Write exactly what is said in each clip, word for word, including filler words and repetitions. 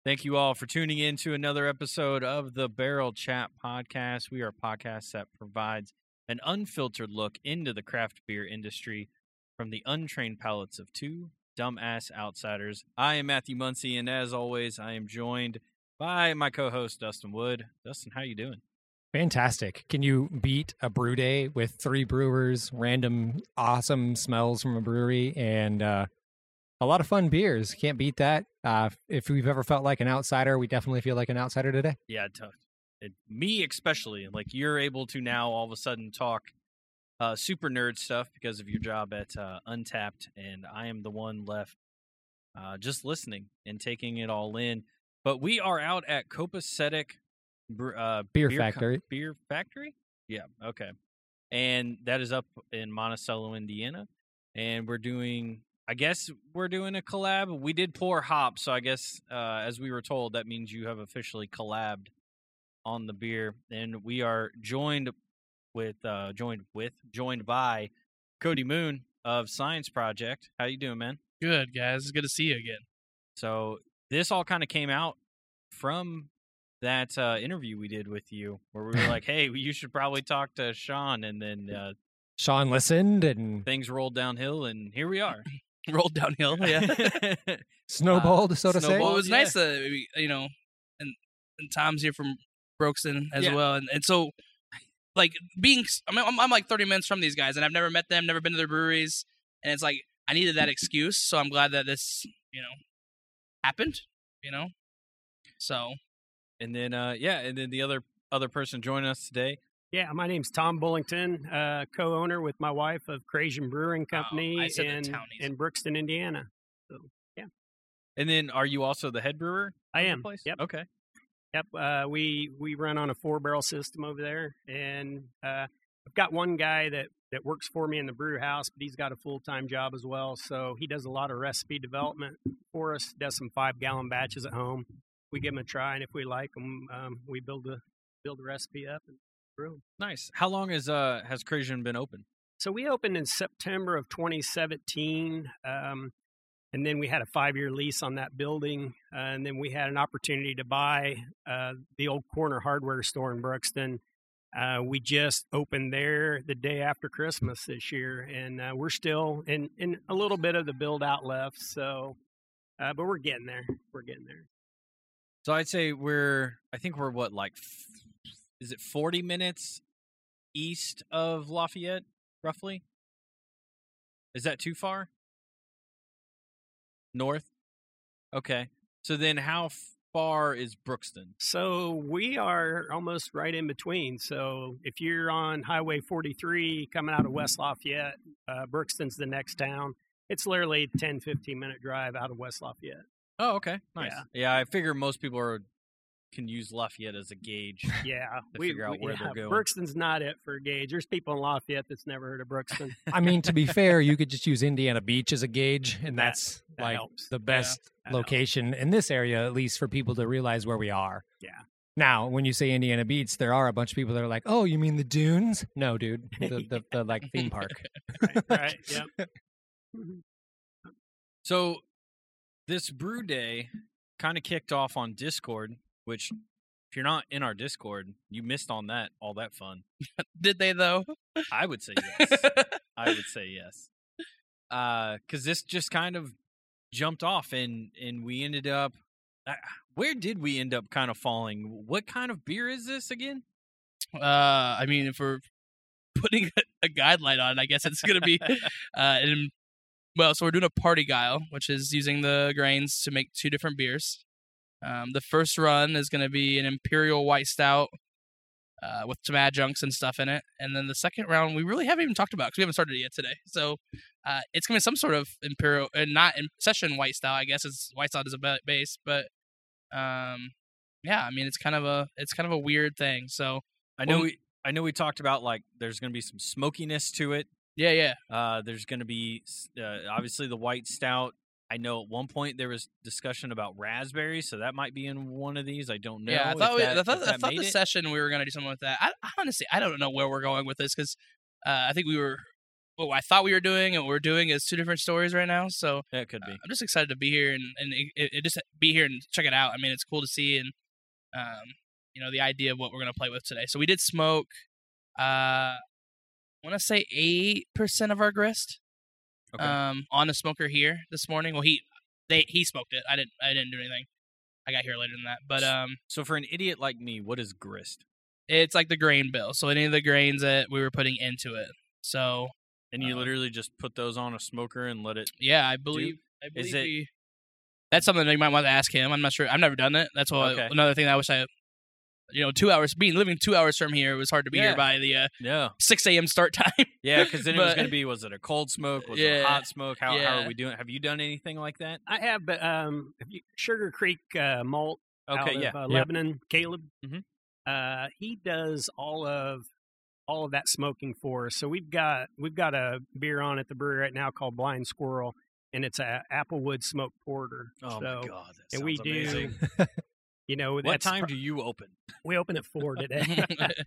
Thank you all for tuning in to another episode of the Barrel Chat Podcast. We are a podcast that provides an unfiltered look into the craft beer industry from the untrained palates of two dumbass outsiders. I am Matthew Muncie, and as always, I am joined by my co-host, Dustin Wood. Dustin, how you doing? Fantastic. Can you beat a brew day with three brewers, random awesome smells from a brewery, and uh, a lot of fun beers? Can't beat that. Uh, if we've ever felt like an outsider, we definitely feel like an outsider today. Yeah, t- it, me especially. Like, you're able to now all of a sudden talk uh, super nerd stuff because of your job at uh, Untapped, and I am the one left uh, just listening and taking it all in. But we are out at Copacetic uh, Beer, beer Factory. Co- beer Factory? Yeah, okay. And that is up in Monticello, Indiana. And we're doing, I guess we're doing a collab. We did pour hops, so I guess uh, as we were told, that means you have officially collabed on the beer. And we are joined with, uh, joined with, joined by Cody Moon of Science Project. How you doing, man? Good, guys. It's good to see you again. So this all kind of came out from that uh, interview we did with you, where we were like, "Hey, you should probably talk to Sean," and then uh, Sean listened, and things rolled downhill, and here we are. Rolled downhill, yeah. snowballed, uh, so to snowballed. say. Well, it was yeah. nice that, you know, and, and Tom's here from Brookston as Yeah. well. And, and so, like, being, I mean, I'm, I'm like thirty minutes from these guys, and I've never met them, never been to their breweries. And it's like, I needed that excuse. So I'm glad that this, you know, happened, you know? So. And then, uh, yeah, and then the other other person joining us today. Yeah, my name's Tom Bullington, uh, co-owner with my wife of Crasian Brewing Oh, Company I said the in, townies. in Brookston, Indiana. So, yeah. And then, are you also the head brewer? I of the am. Place? Yep. Okay. Yep. Uh, we we run on a four barrel system over there, and uh, I've got one guy that, that works for me in the brew house, but he's got a full time job as well. So he does a lot of recipe development for us. Does some five gallon batches at home. We give them a try, and if we like them, um, we build a build a recipe up and brew them. Nice. How long has uh has Crasian been open? So we opened in September of twenty seventeen, um, and then we had a five-year lease on that building, uh, and then we had an opportunity to buy uh, the old corner hardware store in Brookston. Uh, we just opened there the day after Christmas this year, and uh, we're still in, in a little bit of the build-out left, so uh, but we're getting there. We're getting there. So I'd say we're, I think we're what, like, f- is it forty minutes east of Lafayette, roughly? Is that too far? North? Okay. So then how far is Brookston? So we are almost right in between. So if you're on Highway forty-three coming out of West Lafayette, uh, Brookston's the next town. It's literally a ten, fifteen minute drive out of West Lafayette. Oh, okay. Nice. Yeah. Yeah, I figure most people are can use Lafayette as a gauge. Yeah. To figure out where they're going. Brookston's not it for a gauge. There's people in Lafayette that's never heard of Brookston. I mean, to be fair, you could just use Indiana Beach as a gauge, and That- that's that like helps. the best that location in this area, at least for people to realize where we are. Yeah. Now, when you say Indiana Beach, there are a bunch of people that are like, "Oh, you mean the dunes?" No, dude, the the, the like theme park. Right. right. Yep. So this brew day kind of kicked off on Discord, which if you're not in our Discord, you missed on that all that fun. Did they, though? I would say yes. I would say yes. Uh, because this just kind of jumped off, and and we ended up. Uh, where did we end up kind of falling? What kind of beer is this again? Uh, I mean, if we're putting a, a guideline on, I guess it's going to be, uh, in, well, so we're doing a party guile, which is using the grains to make two different beers. Um, the first run is going to be an Imperial White Stout uh, with some adjuncts and stuff in it. And then the second round, we really haven't even talked about because we haven't started it yet today. So uh, it's going to be some sort of Imperial, and not in session White Stout, I guess. It's White Stout is a ba- base, but um, yeah, I mean, it's kind of a it's kind of a weird thing. So I know Well, we I know we talked about like there's going to be some smokiness to it. yeah, yeah. Uh, there's going to be uh, obviously the white stout. I know at one point there was discussion about raspberry, so that might be in one of these. I don't know. Yeah, I if thought, we, that, I thought, if I that thought made the it. session we were going to do something with that. I, honestly, I don't know where we're going with this because uh, I think we were what I thought we were doing and what we're doing is two different stories right now. So That could uh, be. I'm just excited to be here and and it, it just be here and check it out. I mean, it's cool to see and um, you know, the idea of what we're gonna play with today. So we did smoke. Uh, I want to say eight percent of our grist. Okay. Um, on the smoker here this morning. Well, he they he smoked it. I didn't. I didn't do anything. I got here later than that. But um, So for an idiot like me, what is grist? it's like the grain bill. So any of the grains that we were putting into it. So And you Uh, literally just put those on a smoker and let it. yeah, I believe. I believe is it- we, that's something that you might want to ask him. I'm not sure. I've never done it. That's what Okay. another thing that I wish I. You know, two hours being living two hours from here, it was hard to be Yeah. here by the uh, Yeah. six a.m. start time. Yeah, because then it was But- going to be, was it a cold smoke? Was it a Yeah. hot smoke? How, how Yeah. are we doing? Have you done anything like that? I have, but um, have you- Sugar Creek uh, Malt Okay, out yeah. of uh, Yep. Lebanon, Caleb. Mhm. Uh, he does all of all of that smoking for us. So we've got we've got a beer on at the brewery right now called Blind Squirrel, and it's a Applewood smoked porter. Oh, so, my God. That and we sounds do. amazing. You know, What that's time pro- do you open? we open at four today.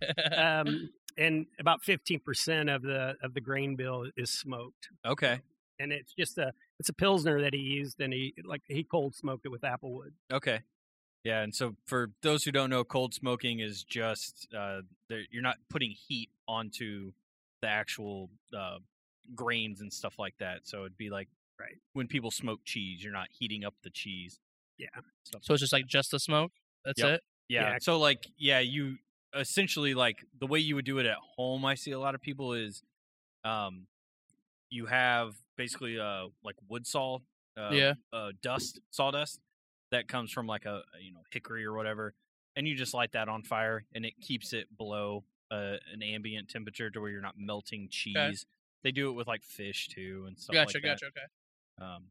um, and about fifteen percent of the of the grain bill is smoked, Okay. and it's just a it's a pilsner that he used, and he like he cold smoked it with Applewood. Okay. Yeah, and so for those who don't know, cold smoking is just uh, there- you're not putting heat onto the actual uh, grains and stuff like that. So it'd be like Right. when people smoke cheese, you're not heating up the cheese. Stuff So it's just like just the smoke. That's Yep. it. Yeah. Yeah. So like, yeah, you essentially like the way you would do it at home. I see a lot of people is, um, you have basically uh like wood saw, uh, Yeah. uh, dust sawdust that comes from like a a, you know hickory or whatever, and you just light that on fire and it keeps it below uh, an ambient temperature to where you're not melting cheese. They do it with like fish too and stuff Gotcha. like that. Gotcha. Okay. Um,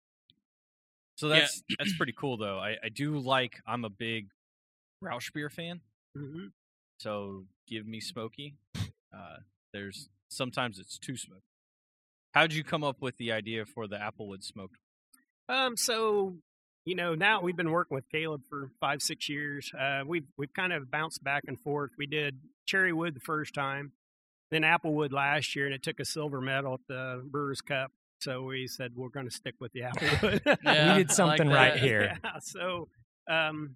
so Yeah. that's that's pretty cool though. I, I do like. I'm a big Rausch beer fan, Mm-hmm. so give me smoky. Uh, there's sometimes it's too smoky. How'd you come up with the idea for the Applewood smoked? Um, so you know, now we've been working with Caleb for five, six years. Uh, we've we've kind of bounced back and forth. We did Cherrywood the first time, then Applewood last year, and it took a silver medal at the Brewers Cup. So we said we're going to stick with the Applewood. Yeah, we did I something like right that. here. Yeah, so, um,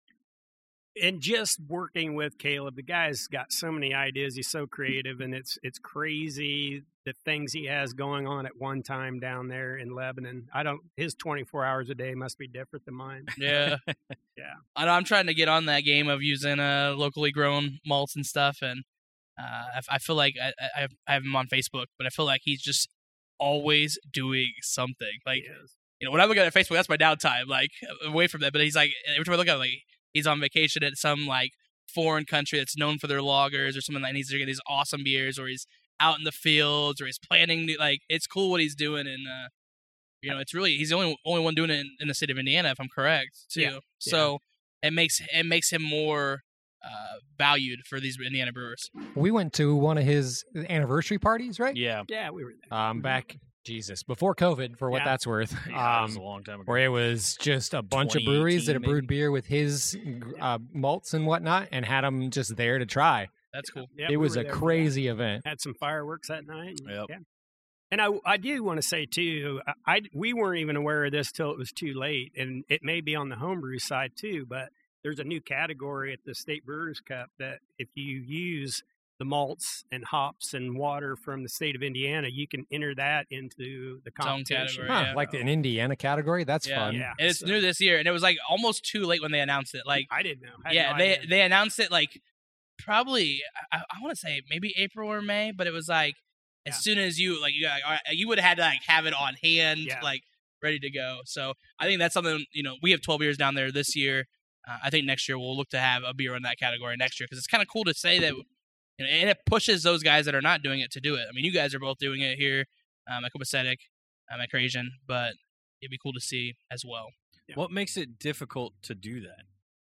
and just working with Caleb, the guy's got so many ideas. He's so creative, and it's it's crazy the things he has going on at one time down there in Lebanon. I don't. His twenty-four hours a day must be different than mine. Yeah. Yeah. I know I'm trying to get on that game of using uh, locally grown malts and stuff, and uh, I, I feel like I, I, I have him on Facebook, but I feel like he's just always doing something. Like, Yes. you know, when I look at Facebook, that's my downtime, like away from that. But he's like, every time I look at it, like he's on vacation at some like foreign country that's known for their lagers or something like that. He's drinking these awesome beers, or he's out in the fields, or he's planning. new- Like, it's cool what he's doing, and uh, you know, it's really he's the only only one doing it in, in the state of Indiana, if I'm correct, too. Yeah. So it makes it makes him more uh, valued for these Indiana brewers. We went to one of his anniversary parties, right? Yeah, Yeah, we were there. Um, back Jesus before COVID, for what Yeah. that's worth. yeah that um, was a long time ago. where it was just a bunch of breweries that had twenty eighteen brewed beer with his uh, malts and whatnot, and had them just there to try. That's cool. Yeah, it we was were a there for that. crazy event. Had some fireworks that night. and- Yep. Yeah. And I, I do want to say too, I, I- we weren't even aware of this till it was too late, and it may be on the homebrew side too. But there's a new category at the State Brewers Cup that if you use the malts and hops and water from the state of Indiana, you can enter that into the own competition. category, Huh, yeah. like an Indiana category. That's Yeah. fun. Yeah, And it's so- new this year, and it was like almost too late when they announced it. Like, I didn't know. I had yeah, no they idea. they announced it like probably I, I want to say maybe April or May, but it was like as Yeah. soon as you like you got, all right, you would have had to like have it on hand, Yeah. like ready to go. So I think that's something, you know, we have twelve beers down there this year. Uh, I think next year we'll look to have a beer in that category next year because it's kind of cool to say that, you know, and it pushes those guys that are not doing it to do it. I mean, you guys are both doing it here um, at Copacetic, um, at Crasian, but it'd be cool to see as well What makes it difficult to do that?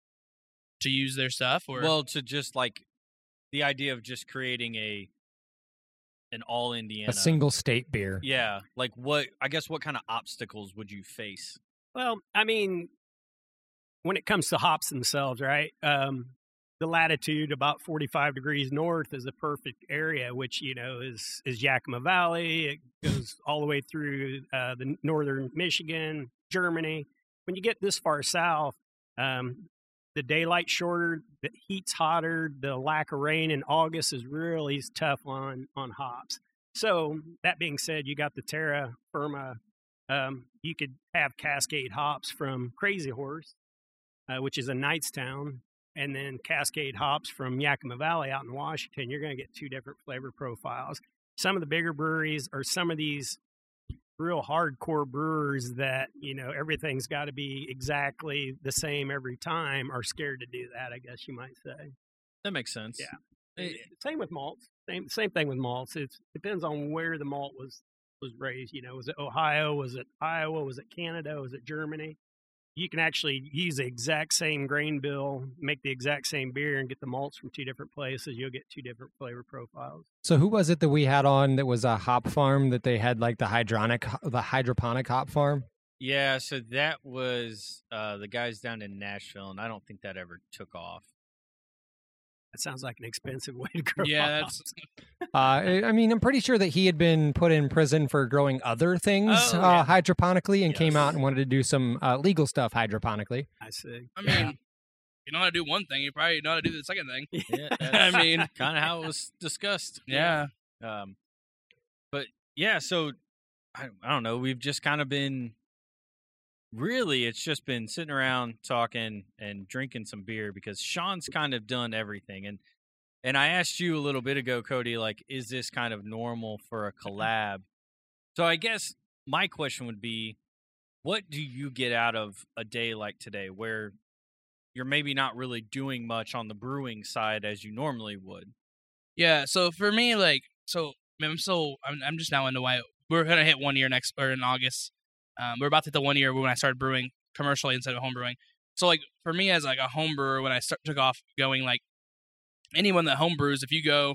to use their stuff or Well, to just like the idea of just creating a an all Indiana A single state beer. Yeah, like what? I guess what kind of obstacles would you face? Well, I mean, when it comes to hops themselves, right? Um, the latitude about forty-five degrees north is a perfect area, which, you know, is, is Yakima Valley. It goes all the way through uh, the northern Michigan, Germany. When you get this far south, um, the daylight's shorter, the heat's hotter, the lack of rain in August is really tough on, on hops. So that being said, you got the Terra Firma. Um, you could have Cascade hops from Crazy Horse, uh, which is a Knightstown, and then Cascade hops from Yakima Valley out in Washington. You're going to get two different flavor profiles. Some of the bigger breweries or some of these real hardcore brewers that, you know, everything's got to be exactly the same every time are scared to do that, I guess you might say. That makes sense. Yeah. It, same with malts. Same same thing with malts. It depends on where the malt was was raised. You know, was it Ohio? Was it Iowa? Was it Canada? Was it Germany? You can actually use the exact same grain bill, make the exact same beer, and get the malts from two different places. You'll get two different flavor profiles. So who was it that we had on that was a hop farm that they had like the hydronic, the hydroponic hop farm? Yeah, so that was uh, the guys down in Nashville, and I don't think that ever took off. That sounds like an expensive way to grow Yeah, hops. that's Uh, I mean, I'm pretty sure that he had been put in prison for growing other things Oh, uh, yeah. hydroponically and came Yes. out and wanted to do some uh, legal stuff hydroponically. I see. I mean, you know how to do one thing, you probably know how to do the second thing. Yeah, I mean, kind of how it was discussed. yeah. Um, but yeah, so I, I don't know. We've just kind of been really, it's just been sitting around talking and drinking some beer because Sean's kind of done everything. And and I asked you a little bit ago, Cody, like, is this kind of normal for a collab? So I guess my question would be, what do you get out of a day like today where you're maybe not really doing much on the brewing side as you normally would? Yeah, so for me, like, so I mean, I'm so I'm, I'm just now into why we're gonna hit one year next or in August. Um, we're about to hit the one year when I started brewing commercially instead of home brewing. So like for me as like a home brewer, when I start, took off going, like anyone that home brews, if you go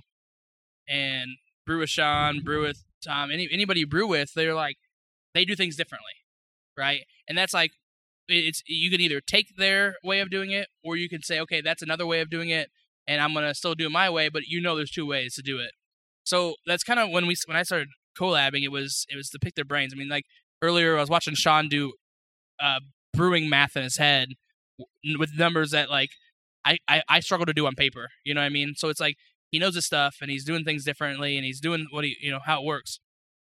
and brew with Sean, brew with Tom, any anybody you brew with, they're like they do things differently, right? And that's like it's you can either take their way of doing it, or you can say, okay, that's another way of doing it, and I'm gonna still do it my way. But you know, there's two ways to do it. So that's kind of when we when I started collabing, it was it was to pick their brains. I mean, like earlier, I was watching Sean do uh, brewing math in his head w- with numbers that like I, I I struggle to do on paper. You know what I mean? So it's like he knows his stuff and he's doing things differently and he's doing what he you know how it works.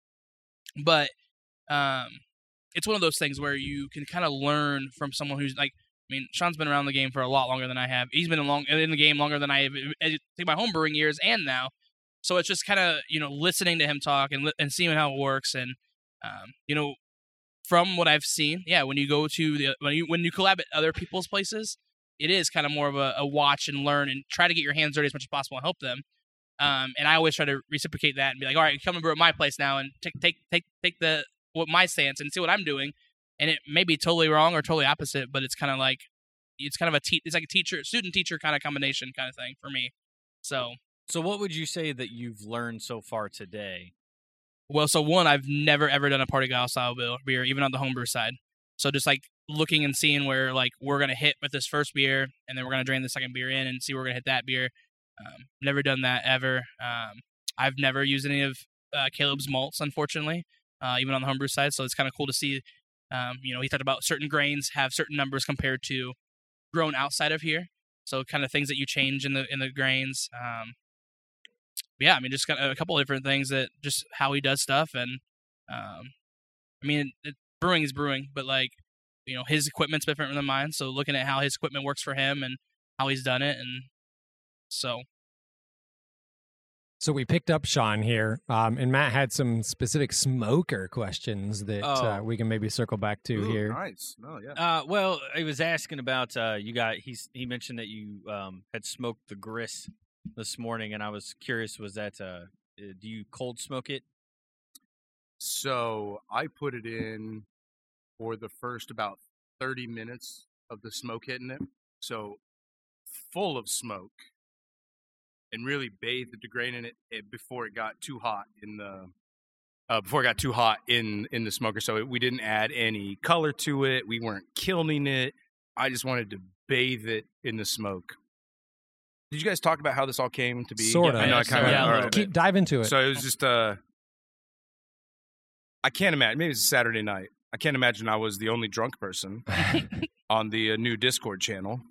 But um, it's one of those things where you can kind of learn from someone who's like. I mean, Sean's been around the game for a lot longer than I have. He's been in, long, in the game longer than I have. I think my home brewing years and now. So it's just kind of, you know, listening to him talk and and seeing how it works. And, um, you know, from what I've seen, yeah, when you go to the, when you, when you collab at other people's places, it is kind of more of a, a watch and learn and try to get your hands dirty as much as possible and help them. Um, and I always try to reciprocate that and be like, all right, come and brew at my place now and take, take, take, take the, what my stance and see what I'm doing. And it may be totally wrong or totally opposite, but it's kind of like, it's kind of a, te- it's like a teacher, student teacher kind of combination kind of thing for me. So, So what would you say that you've learned so far today? Well, so one, I've never ever done a party guile style beer, even on the homebrew side. So just like looking and seeing where like we're gonna hit with this first beer, and then we're gonna drain the second beer in and see where we're gonna hit that beer. Um, never done that ever. Um, I've never used any of uh, Caleb's malts, unfortunately, uh, even on the homebrew side. So it's kind of cool to see. Um, you know, he talked about certain grains have certain numbers compared to grown outside of here. So kind of things that you change in the in the grains. Um, Yeah, I mean, just got a couple of different things that just how he does stuff, and um, I mean, it, brewing is brewing, but like you know, his equipment's different than mine. So looking at how his equipment works for him and how he's done it, and so So we picked up Sean here, um, and Matt had some specific smoker questions that uh, Oh. we can maybe circle back to Ooh, here. Nice. No, yeah. Uh, well, I was asking about uh, you got. He's he mentioned that you um, had smoked the grist this morning, and I was curious. Was that uh, uh, do you cold smoke it? So I put it in for the first about thirty minutes of the smoke hitting it. So full of smoke, and really bathed the grain in it, it before it got too hot in the uh, before it got too hot in in the smoker. So it, we didn't add any color to it. We weren't kilning it. I just wanted to bathe it in the smoke. did you guys talk about how this all came to be? Sort of. I know I Yeah, kind of. yeah, a all little right. bit. Keep dive into it. So it was just uh, I can't imagine. Maybe it's a Saturday night. I can't imagine I was the only drunk person on the uh, new Discord channel,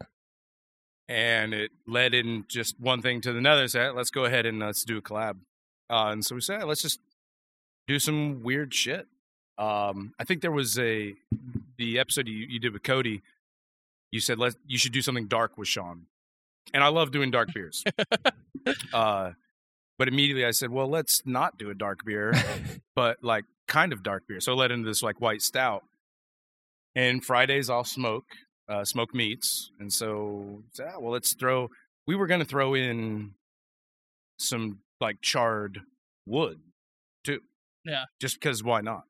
and it led in just one thing to another. So let's go ahead and let's do a collab. Uh, and so we said, let's just do some weird shit. Um, I think there was a the episode you, you did with Cody. You said let you should do something dark with Sean, and I love doing dark beers. uh, but immediately I said, well, let's not do a dark beer, but like kind of dark beer. So I led into this like white stout. And Fridays I'll smoke, uh, smoke meats, and so ah, well, let's throw. We were gonna throw in some like charred wood too. Yeah. Just because why not?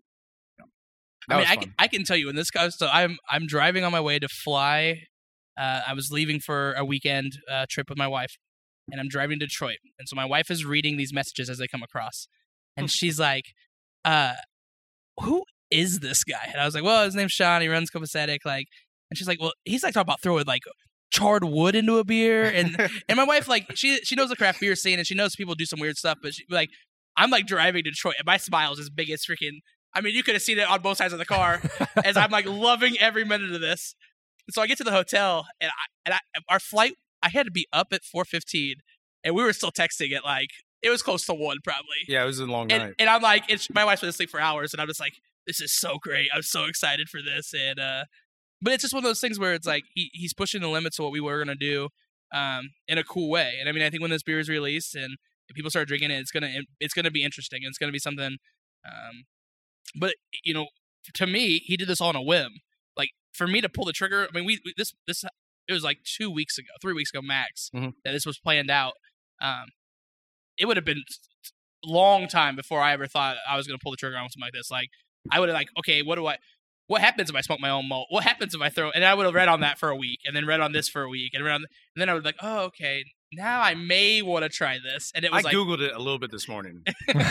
I mean, I can, I can tell you in this case. So I'm I'm driving on my way to fly. Uh, I was leaving for a weekend uh, trip with my wife, and I'm driving to Detroit. And so my wife is reading these messages as they come across, and she's like, uh, "Who is this guy?" And I was like, "Well, his name's Sean. He runs Copacetic." Like, and she's like, "Well, he's like talking about throwing like charred wood into a beer." And and my wife like she she knows the craft beer scene and she knows people do some weird stuff, but she like I'm like driving to Detroit and my smile is as big as freaking. I mean, you could have seen it on both sides of the car as I'm like loving every minute of this. And so I get to the hotel and I, and I, our flight, I had to be up at four fifteen and we were still texting at like, it was close to one probably. Yeah, it was a long And, night. and I'm like, it's, my wife's been asleep for hours and I'm just like, this is so great. I'm so excited for this. And, uh, but it's just one of those things where it's like, he, he's pushing the limits of what we were going to do, um, in a cool way. And I mean, I think when this beer is released and if people start drinking it, it's going to, it's going to be interesting. It's going to be something, um, but you know, to me, he did this all on a whim. Like for me to pull the trigger, I mean, we, we this this it was like two weeks ago, three weeks ago max Mhm. that this was planned out. Um, it would have been a long time before I ever thought I was going to pull the trigger on something like this. Like I would have like, okay, what do I? What happens if I smoke my own malt? What happens if I throw? And I would have read on that for a week, and then read on this for a week, and read on, and then I would be like, oh, okay, now I may want to try this. And it was I like, googled it a little bit this morning.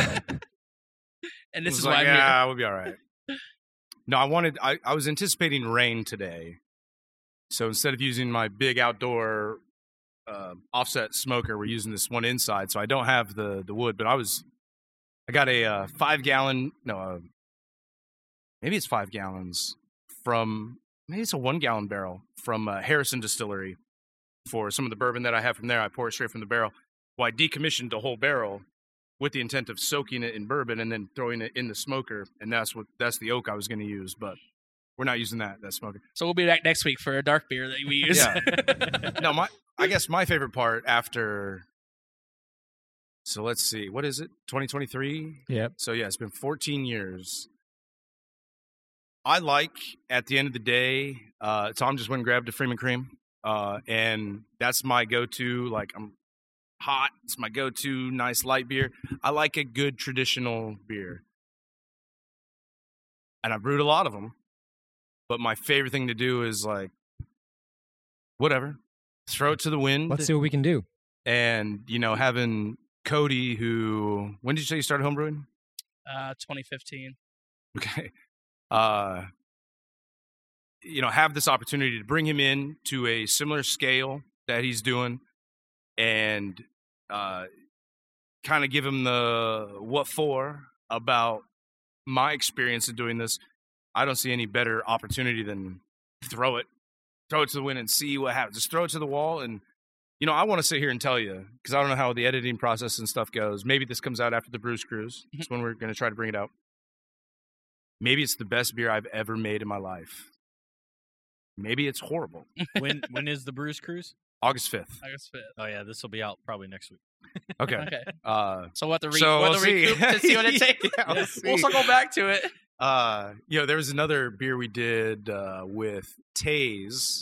and this was is like, why I'm yeah, here. we'll be all right. No, I wanted. I, I was anticipating rain today, so instead of using my big outdoor uh, offset smoker, we're using this one inside. So I don't have the the wood, but I was. I got a uh, five gallon. No, uh, maybe it's five gallons from. Maybe it's a one gallon barrel from uh, Harrison Distillery. For some of the bourbon that I have from there, I pour it straight from the barrel. Well, I decommissioned the whole barrel with the intent of soaking it in bourbon and then throwing it in the smoker, and that's what that's the oak I was going to use, but we're not using that that smoker. So we'll be back next week for a dark beer that we use. Yeah. No, my I guess my favorite part after. So let's see, what is it? twenty twenty-three. Yep. So yeah, it's been fourteen years. I like at the end of the day, uh, Tom just went and grabbed a Freeman Cream, uh, and that's my go-to. Like I'm. Hot. It's my go-to nice light beer. I like a good traditional beer. And I've brewed a lot of them. But my favorite thing to do is like, whatever. Throw it to the wind. Let's see what we can do. And, you know, having Cody who, when did you say you started homebrewing? Uh, twenty fifteen. Okay. Uh, you know, have this opportunity to bring him in to a similar scale that he's doing. And uh, kind of give him the what for about my experience of doing this. I don't see any better opportunity than throw it, throw it to the wind and see what happens. Just throw it to the wall. And, you know, I want to sit here and tell you, because I don't know how the editing process and stuff goes. Maybe this comes out after the Brews Cruise. That's when we're going to try to bring it out. Maybe it's the best beer I've ever made in my life. Maybe it's horrible. when when is the Brews Cruise? August fifth. August fifth. Oh yeah, this will be out probably next week. Okay. Okay. Uh, So we'll have to, re- So we'll we'll have to recoup see. to see what it takes. Yeah, we'll we'll see. circle back to it. Uh, you know, there was another beer we did uh, with Taze.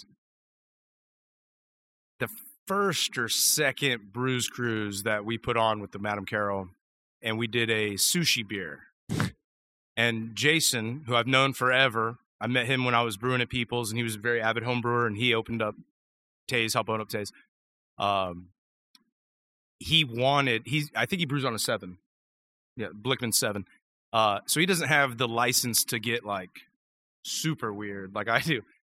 The first or second Brews Cruise that we put on with the Madame Carroll, and we did a sushi beer. And Jason, who I've known forever, I met him when I was brewing at People's, and he was a very avid home brewer, and he opened up Taze, helped open up Taze. Um, he wanted, he's, I think he brews on a seven. Yeah, Blickman seven. Uh, so he doesn't have the license to get like super weird like I do.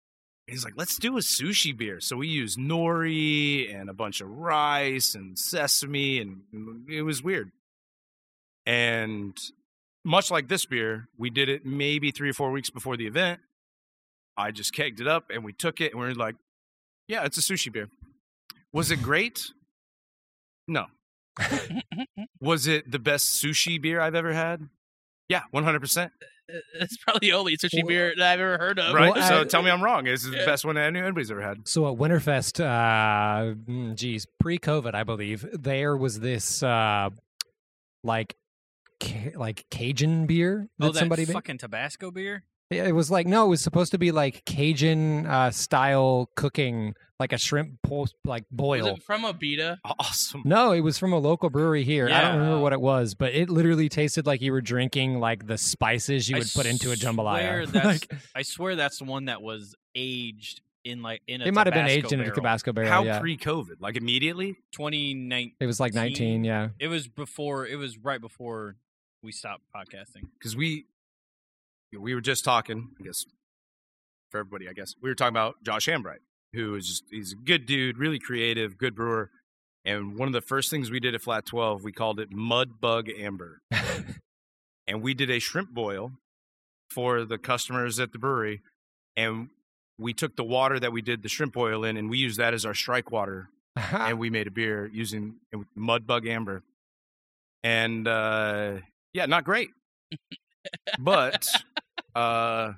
He's like, let's do a sushi beer. So we used nori and a bunch of rice and sesame, and it was weird. And much like this beer, we did it maybe three or four weeks before the event. I just kegged it up, and we took it, and we were like, yeah, it's a sushi beer. Was it great? No. Was it the best sushi beer I've ever had? Yeah, one hundred percent. It's probably the only sushi Well, beer that I've ever heard of. Right? Well, so I- tell me I'm wrong. This is Yeah. the best one that anybody's ever had. So at Winterfest, uh, mm, geez, pre-COVID, I believe, there was this uh, like ca- like Cajun beer that, Oh, that somebody made. fucking Tabasco beer. It was like no, it was supposed to be like Cajun uh, style cooking, like a shrimp po- like Was boil. it from Abita? Awesome. No, it was from a local brewery here. I don't remember Yeah. what it was, but it literally tasted like you were drinking like the spices you I would put into a swear jambalaya. That's, Like, I swear that's the one that was aged in like in a. it might have been Tabasco aged in a barrel. Tabasco barrel. How yeah. pre-COVID? Like immediately? twenty nineteen. It was like nineteen. Yeah. It was before. It was right before we stopped podcasting. Because we we were just talking, I guess, for everybody, I guess. We were talking about Josh Hambright, who is just, he's a good dude, really creative, good brewer. And one of the first things we did at Flat twelve, we called it Mud Bug Amber. And we did a shrimp boil for the customers at the brewery. And we took the water that we did the shrimp boil in, and we used that as our strike water. And we made a beer using Mud Bug Amber. And, uh, yeah, not great. But uh,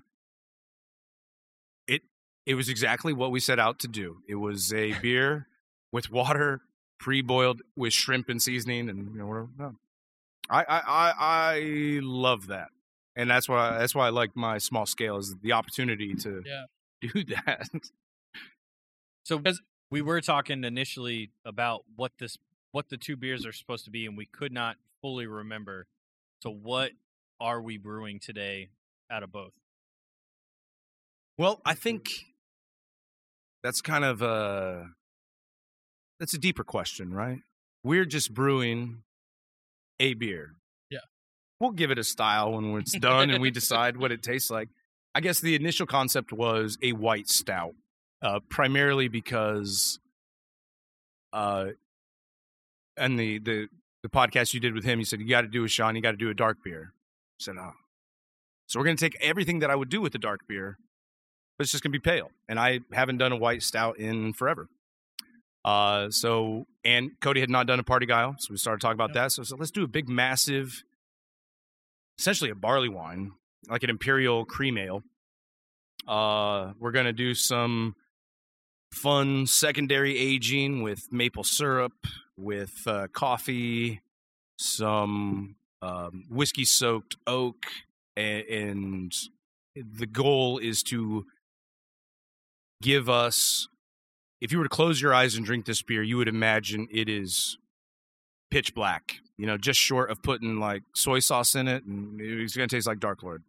it it was exactly what we set out to do. It was a beer with water, pre-boiled with shrimp and seasoning, and you know, we're, no. I, I I I love that, and that's why that's why I like my small scale is the opportunity to Yeah. do that. So we were talking initially about what this, what the two beers are supposed to be, and we could not fully remember. So what are we brewing today out of both? Well, I think that's kind of a that's a deeper question, right? We're just brewing a beer. Yeah. We'll give it a style when it's done and we decide what it tastes like. I guess the initial concept was a white stout, uh, primarily because uh, and the, the the podcast you did with him, you said, you got to do a Sean, you got to do a dark beer. I said, oh. So we're going to take everything that I would do with the dark beer, but it's just going to be pale. And I haven't done a white stout in forever. Uh, so, and Cody had not done a party guile, so we started talking about that. So, so let's do a big, massive, essentially a barley wine, like an imperial cream ale. Uh, we're going to do some fun secondary aging with maple syrup, with uh, coffee, some um, whiskey-soaked oak, and, and the goal is to give us, if you were to close your eyes and drink this beer, you would imagine it is pitch black, you know, just short of putting like soy sauce in it, and it's going to taste like Dark Lord.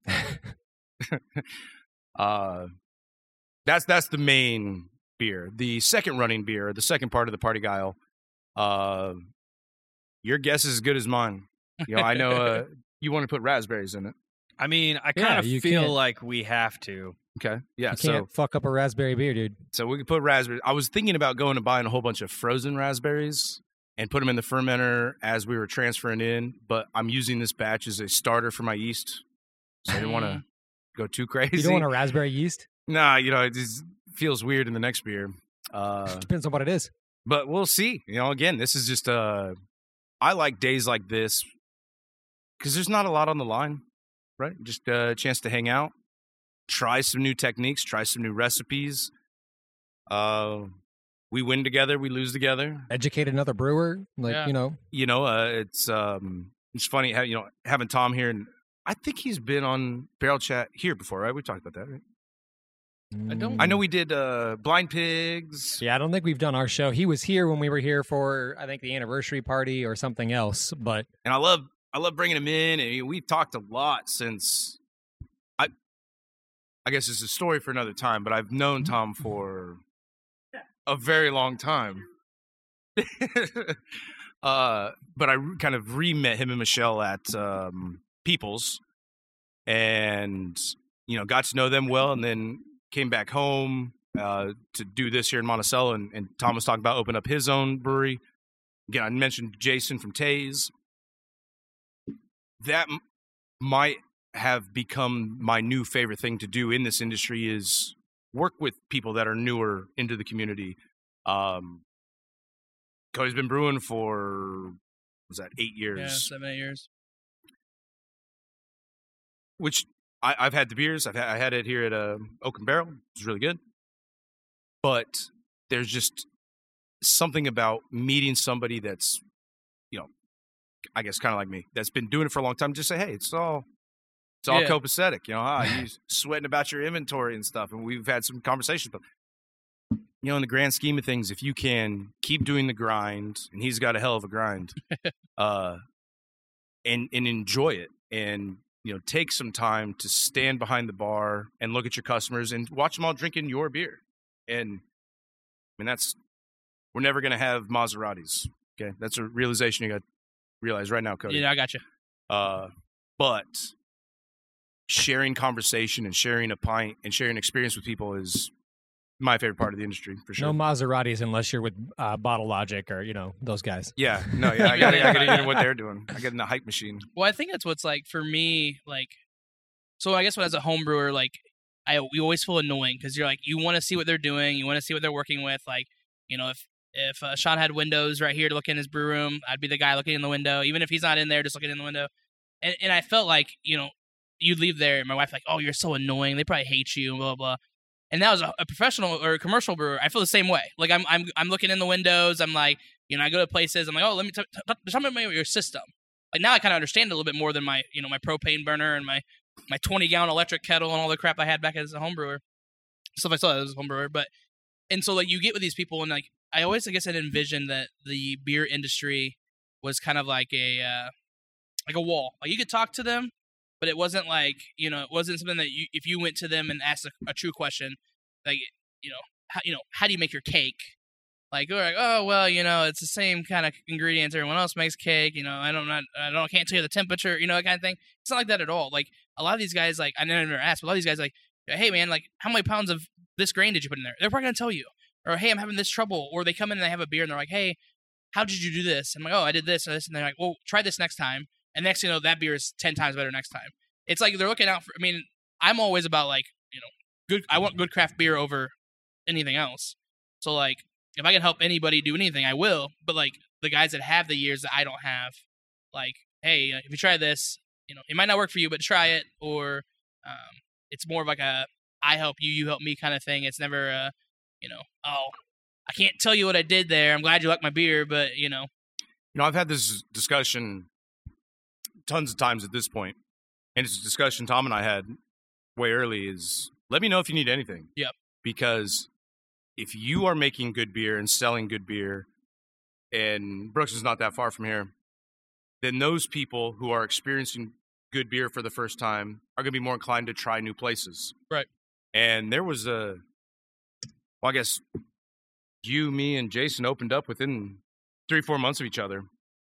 uh, that's that's the main beer. The second running beer, the second part of the party guile, uh, your guess is as good as mine. You know, I know uh, you want to put raspberries in it. I mean, I Yeah, kind of you feel can't- like we have to. Okay, yeah. You So can't fuck up a raspberry beer, dude. so we could put raspberries. I was thinking about going and buying a whole bunch of frozen raspberries and put them in the fermenter as we were transferring in. But I'm using this batch as a starter for my yeast, so I didn't want to go too crazy. You don't want a raspberry yeast? Nah, you know, it just feels weird in the next beer. Uh, Depends on what it is. but we'll see. You know, again, this is just uh I like days like this because there's not a lot on the line, right? Just uh, a chance to hang out, try some new techniques, try some new recipes. Uh, we win together, we lose together. Educate another brewer, like Yeah. you know. You know, uh, it's um, it's funny how you know having Tom here, and I think he's been on Barrel Chat here before, right? We talked about that, right? I don't- I know we did uh, Blind Pigs. Yeah, I don't think we've done our show. He was here when we were here for, I think, the anniversary party or something else. But And I love I love bringing him in, and we've talked a lot since. I I guess it's a story for another time, but I've known Tom for a very long time. uh, but I re- kind of re-met him and Michelle at um, People's, and you know got to know them well, and then came back home uh, to do this here in Monticello, and, and Tom was talking about opening up his own brewery. Again, I mentioned Jason from Taze. That m- might have become my new favorite thing to do in this industry is work with people that are newer into the community. Um, Cody's been brewing for, was that eight years? Yeah, seven, eight years. Which I, I've had the beers. I've had, I had it here at uh, Oak and Barrel. It's really good. But there's just something about meeting somebody that's, you know, I guess kind of like me, that's been doing it for a long time. Just say, hey, it's all, it's all Yeah. copacetic. You know, huh? You're sweating about your inventory and stuff. And we've had some conversations. But, you know, in the grand scheme of things, if you can keep doing the grind, and he's got a hell of a grind, uh, and and enjoy it, and you know, take some time to stand behind the bar and look at your customers and watch them all drinking your beer. And I mean, that's, we're never going to have Maseratis. Okay. That's a realization you got to realize right now, Cody. Yeah, I got you. Uh, but sharing conversation and sharing a pint and sharing experience with people is my favorite part of the industry for sure. No Maseratis unless you're with uh, Bottle Logic or, you know, those guys. Yeah. No, yeah. I got to I gotta get into what they're doing. I get in the hype machine. Well, I think that's what's like for me, like, so I guess when as a home brewer, like, I we always feel annoying because you're like, you want to see what they're doing, you want to see what they're working with. Like, you know, if if uh, Sean had windows right here to look in his brew room, I'd be the guy looking in the window, even if he's not in there, just looking in the window. And and I felt like, you know, you'd leave there, and my wife like, oh, you're so annoying. They probably hate you, blah blah blah. And now as a, a professional or a commercial brewer, I feel the same way. Like I'm I'm I'm looking in the windows. I'm like, you know, I go to places. I'm like, oh, let me t- t- t- tell me about your system. Like now I kind of understand it a little bit more than my, you know, my propane burner and my my twenty gallon electric kettle and all the crap I had back as a home brewer. Stuff I saw as a home brewer, but and so like you get with these people and like I always I guess I'd envisioned that the beer industry was kind of like a uh, like a wall. Like you could talk to them, but it wasn't like, you know, it wasn't something that you if you went to them and asked a, a true question, like, you know, how, you know, how do you make your cake? Like, they're like, oh well, you know, it's the same kind of ingredients everyone else makes cake. You know, I don't, not, I don't, can't tell you the temperature. You know, that kind of thing. It's not like that at all. Like a lot of these guys, like I never asked, but a lot of these guys, like, hey man, like how many pounds of this grain did you put in there? They're probably gonna tell you. Or hey, I'm having this trouble. Or they come in and they have a beer and they're like, hey, how did you do this? I'm like, oh, I did this and this, and they're like, well, try this next time. And next thing you know, that beer is ten times better next time. It's like they're looking out for. I mean, I'm always about like, you know, good. I want good craft beer over anything else. So like, if I can help anybody do anything, I will. But like the guys that have the years that I don't have, like, hey, if you try this, you know, it might not work for you, but try it. Or um, it's more of like a I help you, you help me kind of thing. It's never a, you know, oh, I can't tell you what I did there. I'm glad you like my beer, but you know. You know, I've had this discussion tons of times at this point, and it's a discussion Tom and I had way early. Is let me know if you need anything. Yep. Because if you are making good beer and selling good beer, and Brooks is not that far from here, then those people who are experiencing good beer for the first time are going to be more inclined to try new places. Right. And there was a, well, I guess you, me, and Jason opened up within three, four months of each other.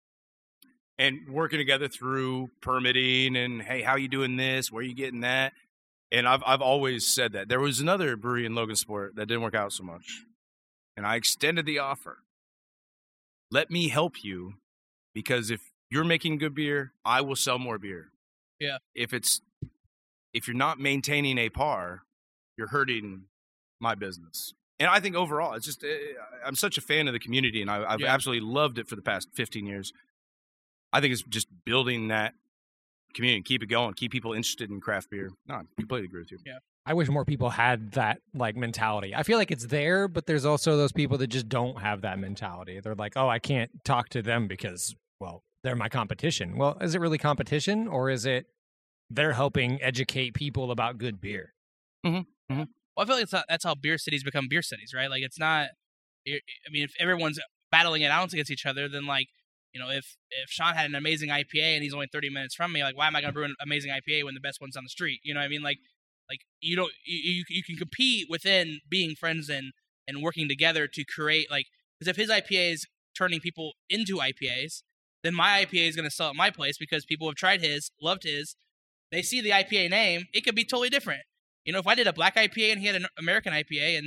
And working together through permitting and, hey, how you doing this? Where you getting that? And I've I've always said that. There was another brewery in Logansport that didn't work out so much. And I extended the offer. Let me help you, because if you're making good beer, I will sell more beer. Yeah. If it's if you're not maintaining a par, you're hurting my business. And I think overall, it's just I'm such a fan of the community, and I, I've Yeah. absolutely loved it for the past fifteen years. I think it's just building that community, keep it going, keep people interested in craft beer. No, I completely agree with you. Yeah. I wish more people had that like mentality. I feel like it's there, but there's also those people that just don't have that mentality. They're like, oh, I can't talk to them because, well, they're my competition. Well, is it really competition, or is it they're helping educate people about good beer? Well, I feel like it's not, that's how beer cities become beer cities, right? Like, it's not. I mean, if everyone's battling it out against each other, then like, you know, if if Sean had an amazing I P A and he's only thirty minutes from me, like, why am I going to brew an amazing I P A when the best one's on the street? You know what I mean? Like, like you don't you you can compete within being friends and and working together to create, like, because if his I P A is turning people into I P As, then my I P A is going to sell at my place because people have tried his, loved his. They see the I P A name, it could be totally different. You know, if I did a black I P A and he had an American I P A and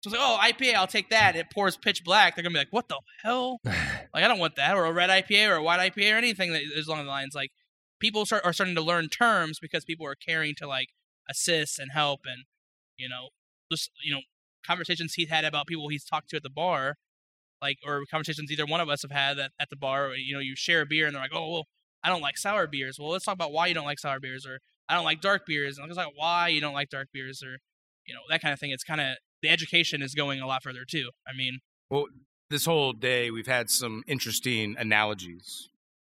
So it's like, oh, I P A, I'll take that. It pours pitch black. They're gonna be like, what the hell? Like, I don't want that, or a red I P A, or a white I P A, or anything that is along the lines. Like, people start are starting to learn terms because people are caring to like assist and help, and you know, just you know, conversations he's had about people he's talked to at the bar, like, or conversations either one of us have had at, at the bar. Or, you know, you share a beer, and they're like, oh, well, I don't like sour beers. Well, let's talk about why you don't like sour beers, or I don't like dark beers, and let's talk about why you don't like dark beers, or you know, that kind of thing. It's kind of the education is going a lot further too. I mean, well, this whole day we've had some interesting analogies.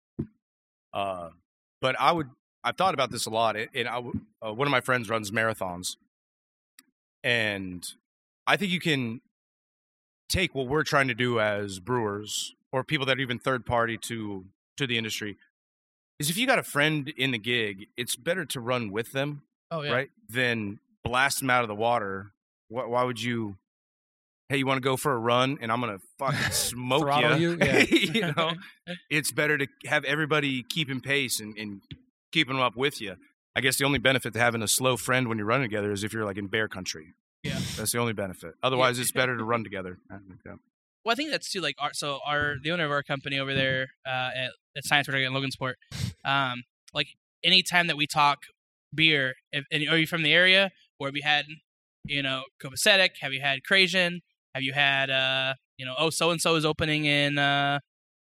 Uh, but I would, I've thought about this a lot, and I, uh, one of my friends runs marathons, and I think you can take what we're trying to do as brewers, or people that are even third party to to the industry, is if you got a friend in the gig, it's better to run with them, oh yeah, right, than blast them out of the water. Why, why would you? Hey, you want to go for a run, and I'm gonna fucking smoke Throttle you. you? Yeah. You know, it's better to have everybody keeping pace and, and keeping them up with you. I guess the only benefit to having a slow friend when you're running together is if you're like in bear country. Yeah, that's the only benefit. Otherwise, it's better to run together. I think so. Well, I think that's too. Like, our, so our the owner of our company over there uh, at, at Science Product in Logansport, um, like anytime that we talk beer, if, and, are you from the area, or have you had, you know, Copacetic? Have you had Crasian? Have you had, uh, you know, oh, so and so is opening in, uh,